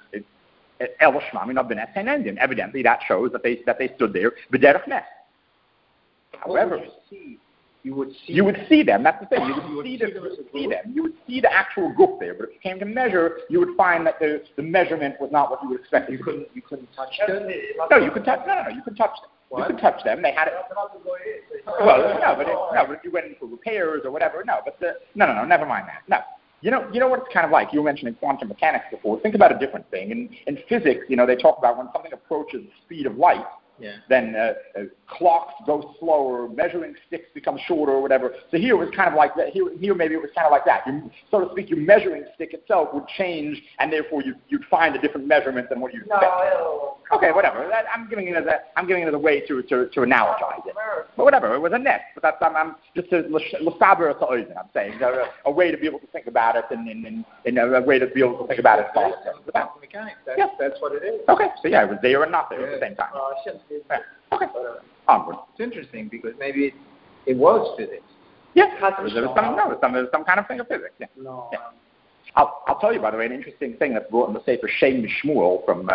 [SPEAKER 1] Evidently, that shows that they stood there b'derech nes. However, you would see them. That's the thing. You would see them. You would see the actual guf there. But if you came to measure, you would find that the measurement was not what you would expect. You couldn't touch them. No, you could touch. No, you could touch them. What? You could touch them. They had it. Well, but if you went in for repairs or whatever, no. But no, never mind that. No. You know what it's kind of like. You were mentioning quantum mechanics before. Think about a different thing. In physics, they talk about when something approaches the speed of light, then clocks go slower, measuring sticks become shorter or whatever. So here it was kind of like that. Here maybe it was kind of like that. So to speak, your measuring stick itself would change, and therefore you'd find a different measurement than what you expect. Okay, whatever. I'm giving it as a way to analogize it. But whatever, it was a net. But that's I'm just l'saber to oizen. I'm saying a way to be able to think about it, and a way to be able to think about it.
[SPEAKER 2] That's what it is.
[SPEAKER 1] Okay, so yeah, it was there and not there at the same time. Okay. Onward.
[SPEAKER 2] It's interesting because maybe it was physics.
[SPEAKER 1] Yeah, there was some kind of thing of physics. Yeah.
[SPEAKER 2] No.
[SPEAKER 1] Yeah. I'll tell you, by the way, an interesting thing that's brought in the Sefer Shem Shmuel from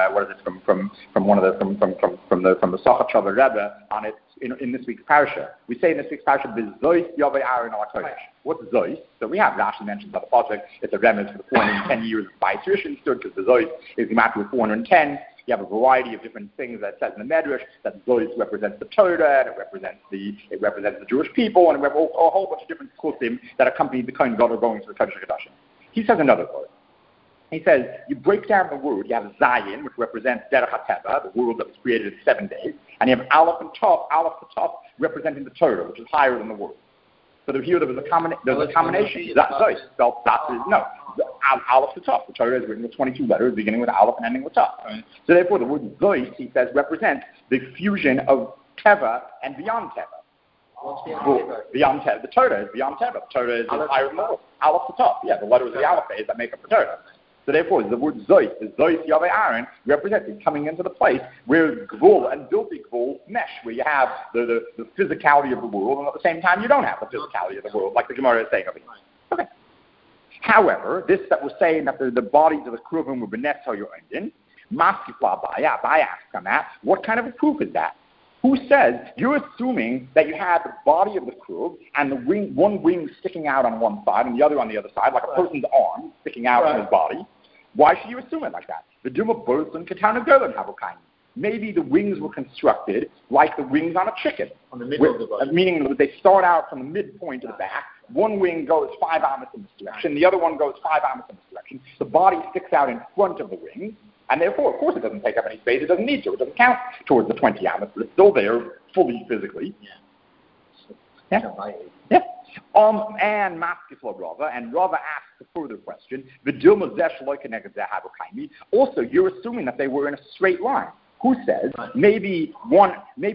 [SPEAKER 1] the Sochatchover Rebbe on it in this week's parasha. We say in this week's parasha, "B'zois Yavei Aaron al HaKodesh." What's Zois? So we have Rashi mentions about the project. It's a remnant for the 410 years of Bais Rishon stood because the Zois is the matter with 410. You have a variety of different things that says in the Medrash that Zois represents the Torah, and it represents the Jewish people, and a whole bunch of different kusim that accompany the Kohen Gadol going to the Kodesh HaKodashim. He says another word. He says, you break down the word, you have Zayin, which represents Derech HaTeva, the world that was created in 7 days, and you have Aleph and Tov representing the Torah, which is higher than the world. So here there was a combination. Zois spelled Aleph to Tov. The Torah is written with 22 letters, beginning with Aleph and ending with Tov. Right? So therefore, the word Zois, he says, represents the fusion of Teva and beyond Teva.
[SPEAKER 2] What's beyond
[SPEAKER 1] Teva? The Torah is beyond Teva. The Torah is higher than the world. Aleph to Tov. Yeah, the letters of the Aleph that make up the Torah. So therefore, the word Zois, the Zois Yavei Aaron, represents coming into the place where Gvul and Bilti Gvul mesh, where you have the physicality of the world, and at the same time you don't have the physicality of the world, like the Gemara is saying over here. Okay. However, this that we're saying that the bodies of the Kruvim were Benes HaYoindin, Maskifla Baya asks on that, what kind of a proof is that? Who says you're assuming that you have the body of the Kruv and the wing, one wing sticking out on one side and the other on the other side, like a person's arm sticking out from his body? Why should you assume it like that? The Duma Burson Katana Golan Habukain. Maybe the wings were constructed like the wings on a chicken.
[SPEAKER 2] On the middle of the body.
[SPEAKER 1] Meaning that they start out from the midpoint of the back. One wing goes 5 amas in this direction, the other one goes 5 amas in this direction. The body sticks out in front of the wing, and therefore, of course, it doesn't take up any space. It doesn't need to. It doesn't count towards the 20 amas, but it's still there fully physically. Yeah. Yeah. And Maskiflo Rava, and Rava asks a further question. Also, you're assuming that they were in a straight line. Who says maybe one was a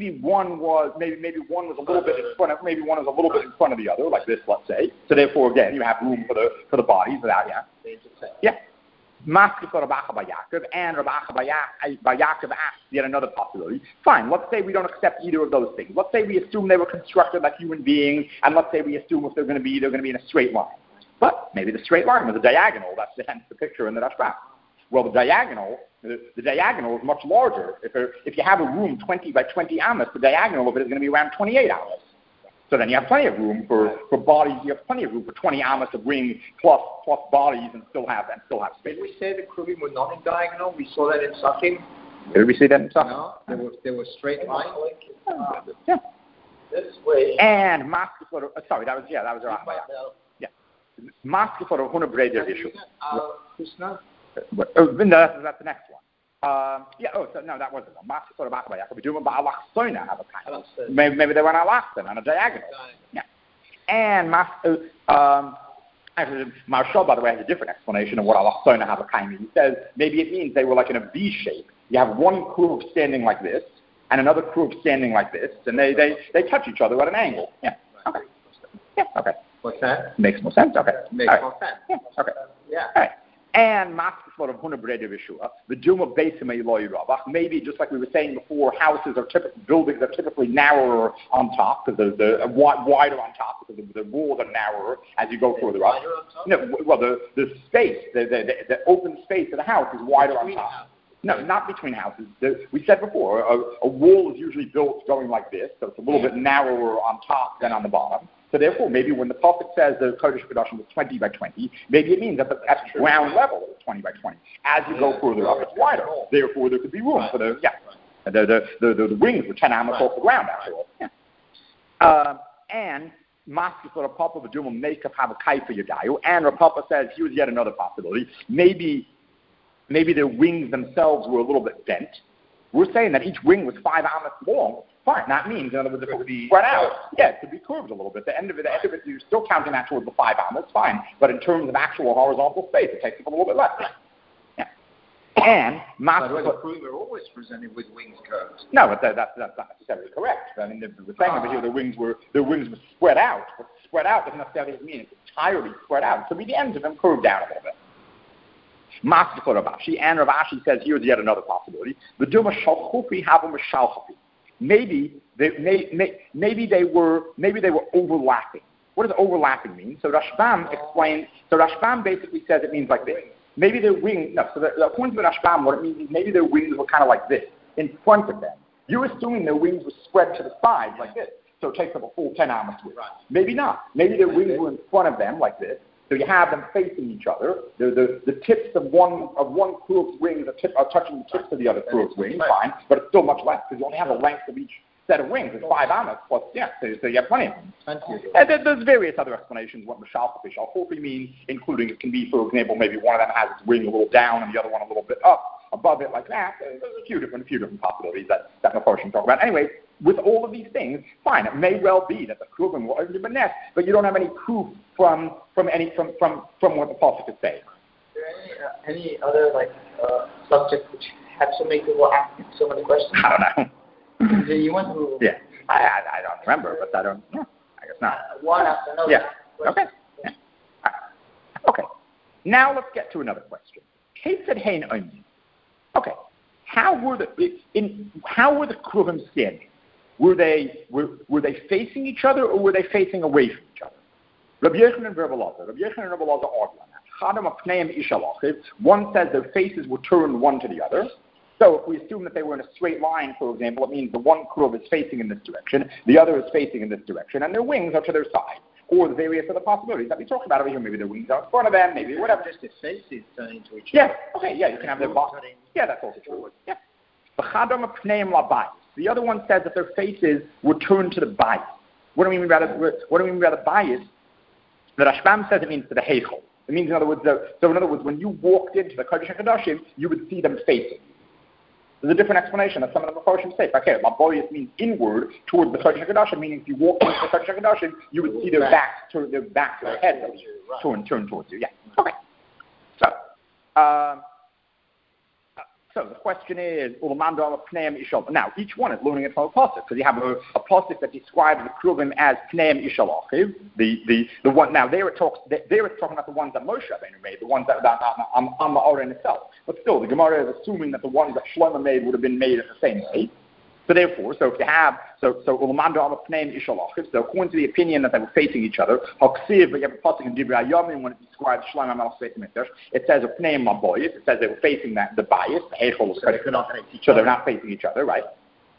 [SPEAKER 1] little bit in front of, maybe one is a little bit in front of the other, like this, let's say. So therefore, again, you have room for the bodies without, yeah. Maskiflo Rabbacha Bar Yaakov, and Rabbacha Bar Yaakov asks yet another possibility. Fine, let's say we don't accept either of those things. Let's say we assume they were constructed like human beings, and let's say we assume if they're going to be in a straight line. But maybe the straight line was a diagonal. That's hence the picture in the Rashbam. Well, the diagonal is much larger. If you have a room 20 by 20 amas, the diagonal of it is going to be around 28 amas. So then you have plenty of room for bodies. You have plenty of room for 20 amas of ring plus bodies, and still have space.
[SPEAKER 2] Did we say the Kruvim were not in diagonal? We saw that in Sachim.
[SPEAKER 1] Did we see that in Sachim?
[SPEAKER 2] No, there were straight lines.
[SPEAKER 1] Yeah.
[SPEAKER 2] This way.
[SPEAKER 1] And Maskiflo. Sorry, that was Rabbacha. Yeah. Maskiflo Huna Breder issue.
[SPEAKER 2] Krishna.
[SPEAKER 1] That's the next one. That wasn't one. Maskiflo Rabbacha Bar Yaakov. We do them by Allah Soina have a kind. Maybe they went on a diagonal. Yeah. And actually, Marshall, by the way, has a different explanation of what Allah Soina have a kind means. He says maybe it means they were like in a V shape. You have one Kruv standing like this, and another Kruv standing like this, and they touch each other at an angle. Yeah. Okay. Yeah. Okay.
[SPEAKER 2] What's that?
[SPEAKER 1] Makes more sense. Okay.
[SPEAKER 2] Makes more sense.
[SPEAKER 1] Yeah. Okay.
[SPEAKER 2] Yeah.
[SPEAKER 1] All right. And Maskiflo of Huna Breder Vishua, the Duma Beisim Eloi Rabach. Maybe just like we were saying before, buildings are typically narrower on top because they're wider on top because the walls are narrower as you go further up. No, well the space, the open space of the house is wider on top. No, not between houses. We said before, a wall is usually built going like this, so it's a little bit narrower on top than on the bottom. So therefore, maybe when the prophet says the Kodesh HaKodashim was 20 by 20, maybe it means that at ground level it's 20 by 20. As you go further up, it's wider. Therefore, there could be room for the wings were 10 amas off the ground after all. Yeah. And Maskiflo Rapapa V'duma Meikaf Habakai for Yadayu, and Rapapa says here's yet another possibility. Maybe their wings themselves were a little bit bent. we're saying that each wing was 5 amas long. Fine, that means, in other words, if it would be spread out, it could be curved a little bit. The end of it, you're still counting that towards the 5 amas, fine. But in terms of actual horizontal space, it takes up a little bit less. Yeah. And
[SPEAKER 2] by the way, the Kruvim are always presented with wings curved.
[SPEAKER 1] No, but that's not necessarily correct. I mean, the thing over here, the wings were spread out. But spread out doesn't necessarily mean it's entirely spread out. So the ends of them curved down a little bit. Master Ravashi, and Ravashi says here's yet another possibility. The Duma Shalchufi Havam Shalchufi. Maybe they were overlapping. What does overlapping mean? So Rashbam explains. So Rashbam basically says it means like this. Maybe their wings. No. So according to Rashbam, what it means is maybe their wings were kind of like this in front of them. You're assuming their wings were spread to the sides like this. So it takes up a full 10 amas width. Right. Maybe not. Maybe their wings were in front of them like this. So you have them facing each other. The tips of one crew's wings are touching the tips of the other crew's wings, fine, but it's still much less because you only have the length of each set of wings. It's 5 amas plus, so you have plenty of them. And there's various other explanations what Shalchufi means, including it can be, for example, maybe one of them has its wing a little down and the other one a little bit up above it like that. There's a few different possibilities that Mephoshim talk about. Anyway, with all of these things, fine, it may well be that the Kruvim were under the nest, but you don't have any proof from what the Pasuk is saying.
[SPEAKER 3] Is there any other subject which had so many people asking so many questions?
[SPEAKER 1] I don't know.
[SPEAKER 3] You went through.
[SPEAKER 1] Yeah, I don't remember, but I don't. Yeah, I guess not.
[SPEAKER 3] One after another.
[SPEAKER 1] Yeah. Okay. Yeah. Okay. Now let's get to another question. Kate said, "Hey, okay. How were the Kruvim standing? Were they facing each other or were they facing away from each other? Rabbi Yochanan and Rabbi Elazar argue on that. One says their faces were turned one to the other. So if we assume that they were in a straight line, for example, it means the one Kruv is facing in this direction, the other is facing in this direction, and their wings are to their side. Or the various other possibilities that we talked about over here. Maybe their wings are in front of them, maybe whatever.
[SPEAKER 2] Just their faces turning to each
[SPEAKER 1] other. Yeah, okay, yeah, you can have their body. Yeah, that's also true. Yeah. The other one says that their faces were turned to the bias. What do we mean by the bias? The Rashbam says it means to the heichel. It means, in other words, when you walked into the Kodesh HaKadoshim, you would see them facing. There's a different explanation that some of the Mephoshim say. Okay, laboyis means inward towards the Kodesh HaKadoshim, meaning if you walk into the Kodesh HaKadoshim, you would see their backs, their heads turn towards you. Yeah. Okay. So the question is, now each one is learning it from a pasuk because you have a pasuk that describes the Kruvim as Pneim Ishalachiv. The one now they were talking about the ones that Moshe Rabbeinu made, the ones that on the Oren itself. But still, the Gemara is assuming that the ones that Shlomo made would have been made at the same way. So therefore, if you have Ulamando Pneim Ishalachiv, so according to the opinion that they were facing each other, Haksiv, but you have a pasuk in Divrei Hayamim when it describes Shlomo Melech Beit Mikdash, it says Pneim Laboyis, it says they were facing the bias, the Heichol, so they're not facing each other, right?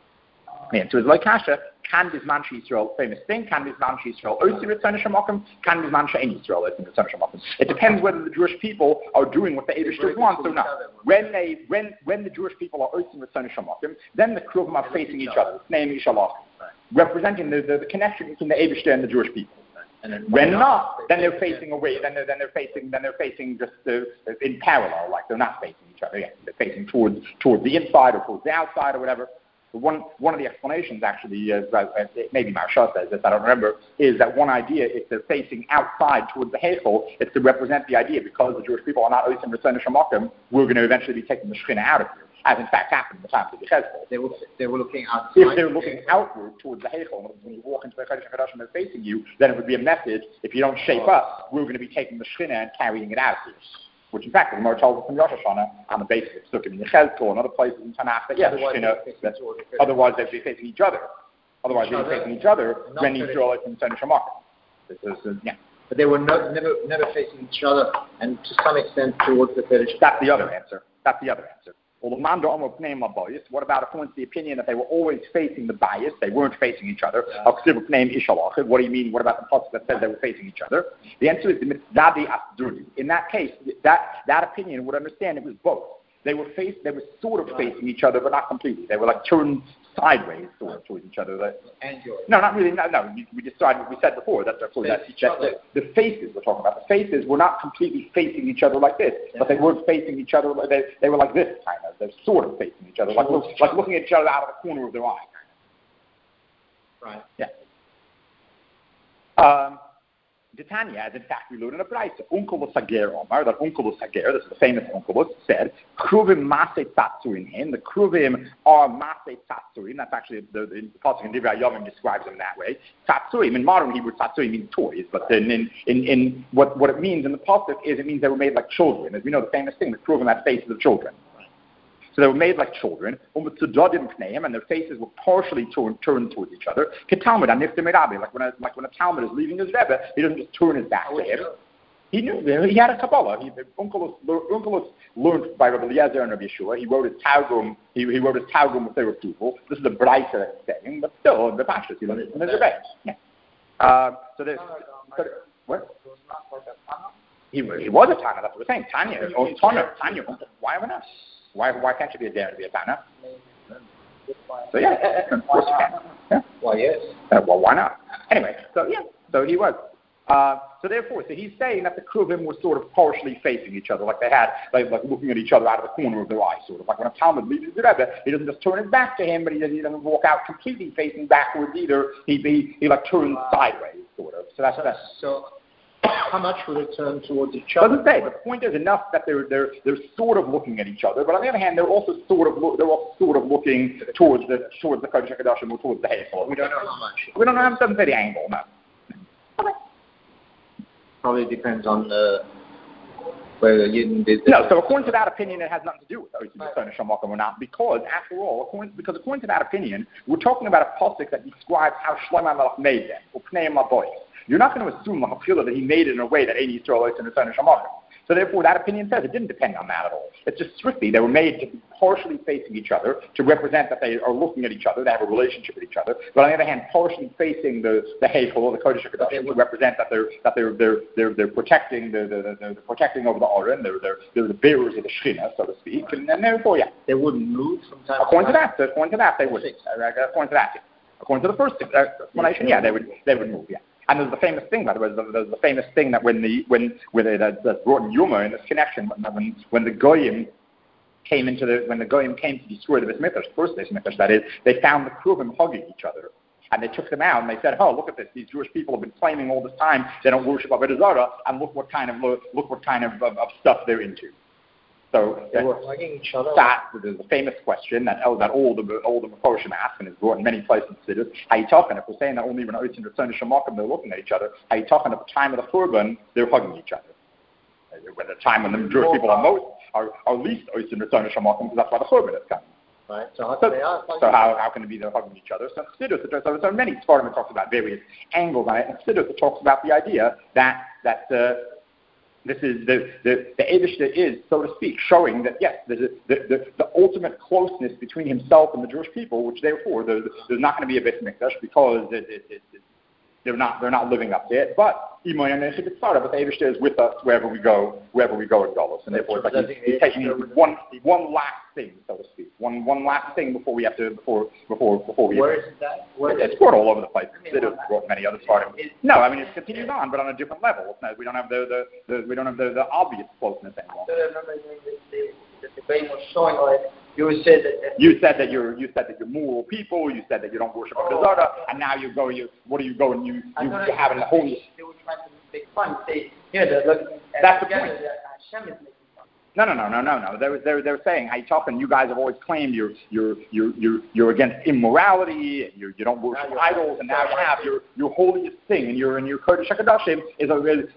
[SPEAKER 1] And so it's like Kasha, can Bizman Yisrael, famous thing, can Bizman Yisrael Osi Ritzon Shemakim, can Bizman She'en Yisrael Osi Ritzon Shemakim. It depends whether the Jewish people are doing what the Eibishter wants or not. When the Jewish people are Osi Ritzon Shemakim, then the Kruvim are facing each other, Pneim Ishalach, representing the connection between the Eibishter and the Jewish people. When not, then they're facing away. Then they're facing just in parallel, like they're not facing each other. Yeah, they're facing towards the inside or towards the outside or whatever. One of the explanations, actually, maybe Maharsha says this, I don't remember, is that one idea, if they're facing outside towards the Heichel, it's to represent the idea because the Jewish people are not Osim Ritzon Shemakim, we're going to eventually be taking the Shekhinah out of here, as in fact happened in the time of the Chesed.
[SPEAKER 2] They were looking outside.
[SPEAKER 1] If they're looking outward towards the Heichel, when you walk into the Kodesh HaKadoshim and they're facing you, then it would be a message, if you don't shape up, we're going to be taking the Shekhinah and carrying it out of here. Which in fact, the Gemara tells us in Rosh Hashanah on the basis of Sukkim in Yechezkel and other places in Tanakh that otherwise they'd be facing each other. Otherwise they'd be facing each other when Yisrael is in Sonish HaMakom. Yeah.
[SPEAKER 2] But they were never facing each other, and to some extent towards the Kodesh.
[SPEAKER 1] That's the other answer. What about according to the opinion that they were always facing the bias? They weren't facing each other. What do you mean? What about the pasuk that says they were facing each other? The answer is the mitzvadi asduri. In that case, that opinion would understand it was both. They were sort of facing each other, but not completely. They were like turned sideways towards each other.
[SPEAKER 2] Angular.
[SPEAKER 1] No, not really. No. We decided. We said before that the faces we're talking about. The faces were not completely facing each other like this, but they weren't facing each other. They were like this kind of. They're sort of facing each other, like looking at each other out of the corner of their eye.
[SPEAKER 2] Right.
[SPEAKER 1] Yeah. Titania, as in fact we learn in a Braisa, Onkelos Hager Omar, that Onkelos Hager, this is the famous Onkelos, said, Kruvim Masei Tatsurin hin, the Kruvim are Masei Tatsurin, that's actually, the Pasuk in Divrei Yomim describes them that way. Tatsurim, in modern Hebrew, Tatsurim means toys, but then in what it means in the Pasuk is it means they were made like children. As we know, the famous thing, the Kruvim had faces of children. So they were made like children, and their faces were partially turned towards each other. Talmud, like when a Talmud is leaving his Rebbe, he doesn't just turn his back to him. He knew he had a Kabbalah. Onkelos learned by Rabbi Eliezer and Rabbi Yeshua. He wrote his Targum. He wrote his Targum with their approval. This is the Braisa that he's saying, but still the Pashtus. He learned it from his Rebbe. Yeah. What? He was a Tana. That's what we're saying. Tanya. Why not? Why can't you be a dare to be a Tana? So yeah, of course you can. Yeah.
[SPEAKER 2] Well, yes.
[SPEAKER 1] Well, why not? Anyway, so he was. So therefore, he's saying that the Kruvim were sort of partially facing each other, like they had, like looking at each other out of the corner of their eye, sort of like when a Talmud leaves the Rebbe, he doesn't just turn his back to him, but he doesn't walk out completely facing backwards either. He like turns sideways, sort of. So that's.
[SPEAKER 2] So how much would it turn towards each other?
[SPEAKER 1] Doesn't say, but the point is enough that they're sort of looking at each other. But on the other hand, they're also sort of looking towards the Kodesh HaKadoshim or towards the Heichal.
[SPEAKER 2] We don't know how much.
[SPEAKER 1] We don't know. It doesn't say the angle. No. Okay.
[SPEAKER 2] Probably depends on whether you did.
[SPEAKER 1] No. So according to that opinion, it has nothing to do with Otzim Shamakim or not, because after all, according to that opinion, we're talking about a pasuk that describes how Shlomo HaMelech made them. Upnei Maboy. You're not going to assume that he made it in a way that Ein Yisrael is in the Shamakim. So therefore, that opinion says it didn't depend on that at all. It's just strictly they were made to be partially facing each other to represent that they are looking at each other, they have a relationship with each other. But on the other hand, partially facing the Heichel or the Kodesh HaKadoshim to represent that they're protecting they're protecting over the Aron. They're the bearers of the Shechina, so to speak. And therefore,
[SPEAKER 2] they wouldn't move from time
[SPEAKER 1] according to that. According to that, they wouldn't. According to that, yeah. According to the first explanation, yeah, they would move. Yeah. And there's the famous thing, by the way, there's the famous thing that that's brought in Yuma in this connection, when the Goyim came to destroy the Beis Mikdash, the first Beis Mikdash, that is, they found the Kruvim hugging each other. And they took them out and they said, "Oh, look at this! These Jewish people have been claiming all this time they don't worship Avodah Zarah, and look what kind of stuff they're into." So
[SPEAKER 2] they were hugging each other.
[SPEAKER 1] That is a famous question that all the Meforshim ask, and is brought in many places. How you talking? If we're saying that only when Otzim Return to Shamakim they're looking at each other, how you talking at the time of the Churban they're hugging each other? When the time when the Jewish people are least Otzim Return to Shamakim, because that's why the Churban is coming.
[SPEAKER 2] Right.
[SPEAKER 1] So how can it be they're hugging each other? So many Sfardim talks about various angles on it, and Chassidus talks about the idea that this is the Eibishter is, so to speak, showing that yes, there's the ultimate closeness between himself and the Jewish people, which therefore there's not going to be a Beis Mikdash because they're not living up to it. But the Eibishter is with us wherever we go in Golos, and therefore it's like he's taking one last thing, so to speak, one last thing before we have to before we.
[SPEAKER 2] Where is that?
[SPEAKER 1] It's brought all over the place. It's brought many other parts. No, I mean it continues on, but on a different level. We don't have the obvious closeness anymore.
[SPEAKER 3] The debate was showing like you said that you're moral people. You said that you don't worship Avodah Zarah, and now you have a holy. They were trying to make fun.
[SPEAKER 1] That's the point.
[SPEAKER 3] Hashem is making fun.
[SPEAKER 1] No. They were saying how you talking. You guys have always claimed you're against immorality. You don't worship idols, and now you have your holiest thing, and your Kodesh HaKadoshim is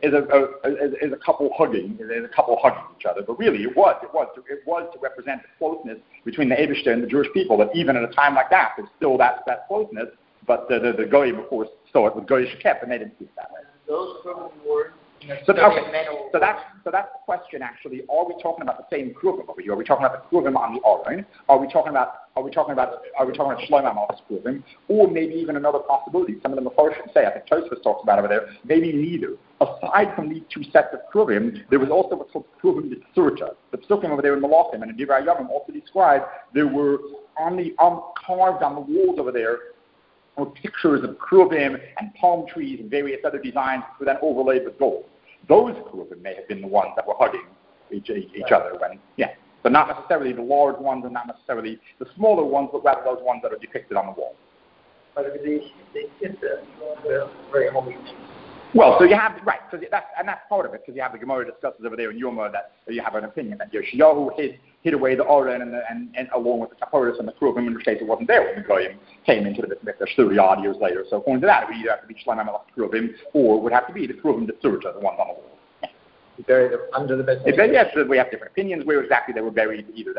[SPEAKER 1] a couple hugging. Is a couple hugging each other. But really, it was to represent the closeness between the Eibishter and the Jewish people. That even at a time like that, there's still that closeness. But the Goyim, of course, saw it with Goyish Kep, and they didn't see it that way.
[SPEAKER 3] Those words.
[SPEAKER 1] So that's the question. Actually, are we talking about the same Kruvim over here? Are we talking about the Kruvim on the Aron? Are we talking about Shlomo HaMelech's Kruvim? Or maybe even another possibility. Some of the Meforshim say, I think Tosfos talks about over there, maybe neither. aside from these two sets of kruvim, there was also what's called kruvim d'tzurta. The psukim over there in Malachim and in Divrei Yamim also described there were carved on the walls over there were pictures of kruvim and palm trees and various other designs were then overlaid with gold. Those kruvim may have been the ones that were hugging each other when, but not necessarily the large ones and not necessarily the smaller ones, but rather those ones that are depicted on the wall.
[SPEAKER 3] But they hit the very holy things.
[SPEAKER 1] Well, so you have, right, so that's part of it, because you have the Gemara discusses over there in Yoma that you have an opinion that Yoshiyahu hid away the Aron and along with the Kaporis and the Kruvim, in which case it wasn't there when the Goyim came into the Mikdash 30 odd years later. So according to that, it would either have to be Shlomo Melech Kruvim, or it would have to be the Kruvim D'Tzurta, the ones on the wall.
[SPEAKER 3] Buried under the bed.
[SPEAKER 1] Yes, we have different opinions where exactly they were buried. In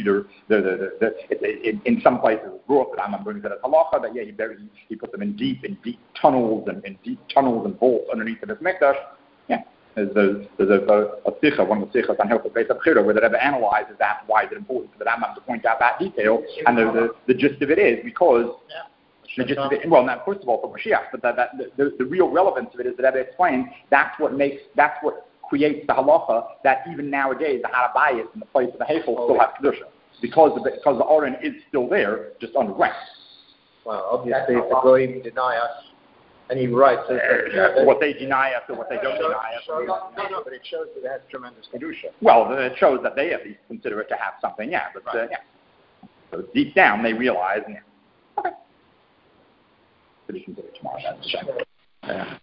[SPEAKER 1] some places it was brought that Amman brings it as halacha that he put them in deep tunnels and vaults underneath of his mikdash. Yeah, there's a sikha, one of the sikhas on Hilchos Beis Abchira, where the Rebbe analyzes that. Why is it important for the Rambam to point out that detail? And the gist of it is because. The gist of it, well, now first of all for Mashiach, but the real relevance of it is that Rebbe explained that's what creates the halacha that even nowadays the Har HaBayis in the place of the Heichel still has kedusha because the Aron is still there, just under wraps.
[SPEAKER 3] Well, obviously, if the Goyim deny us, and he writes
[SPEAKER 1] what they deny us or what they don't deny us.
[SPEAKER 3] No, but it shows that it has tremendous kedusha.
[SPEAKER 1] Well, it shows that they at least consider it to have something, but So deep down they realize, okay. So we can do it tomorrow. That's a shame.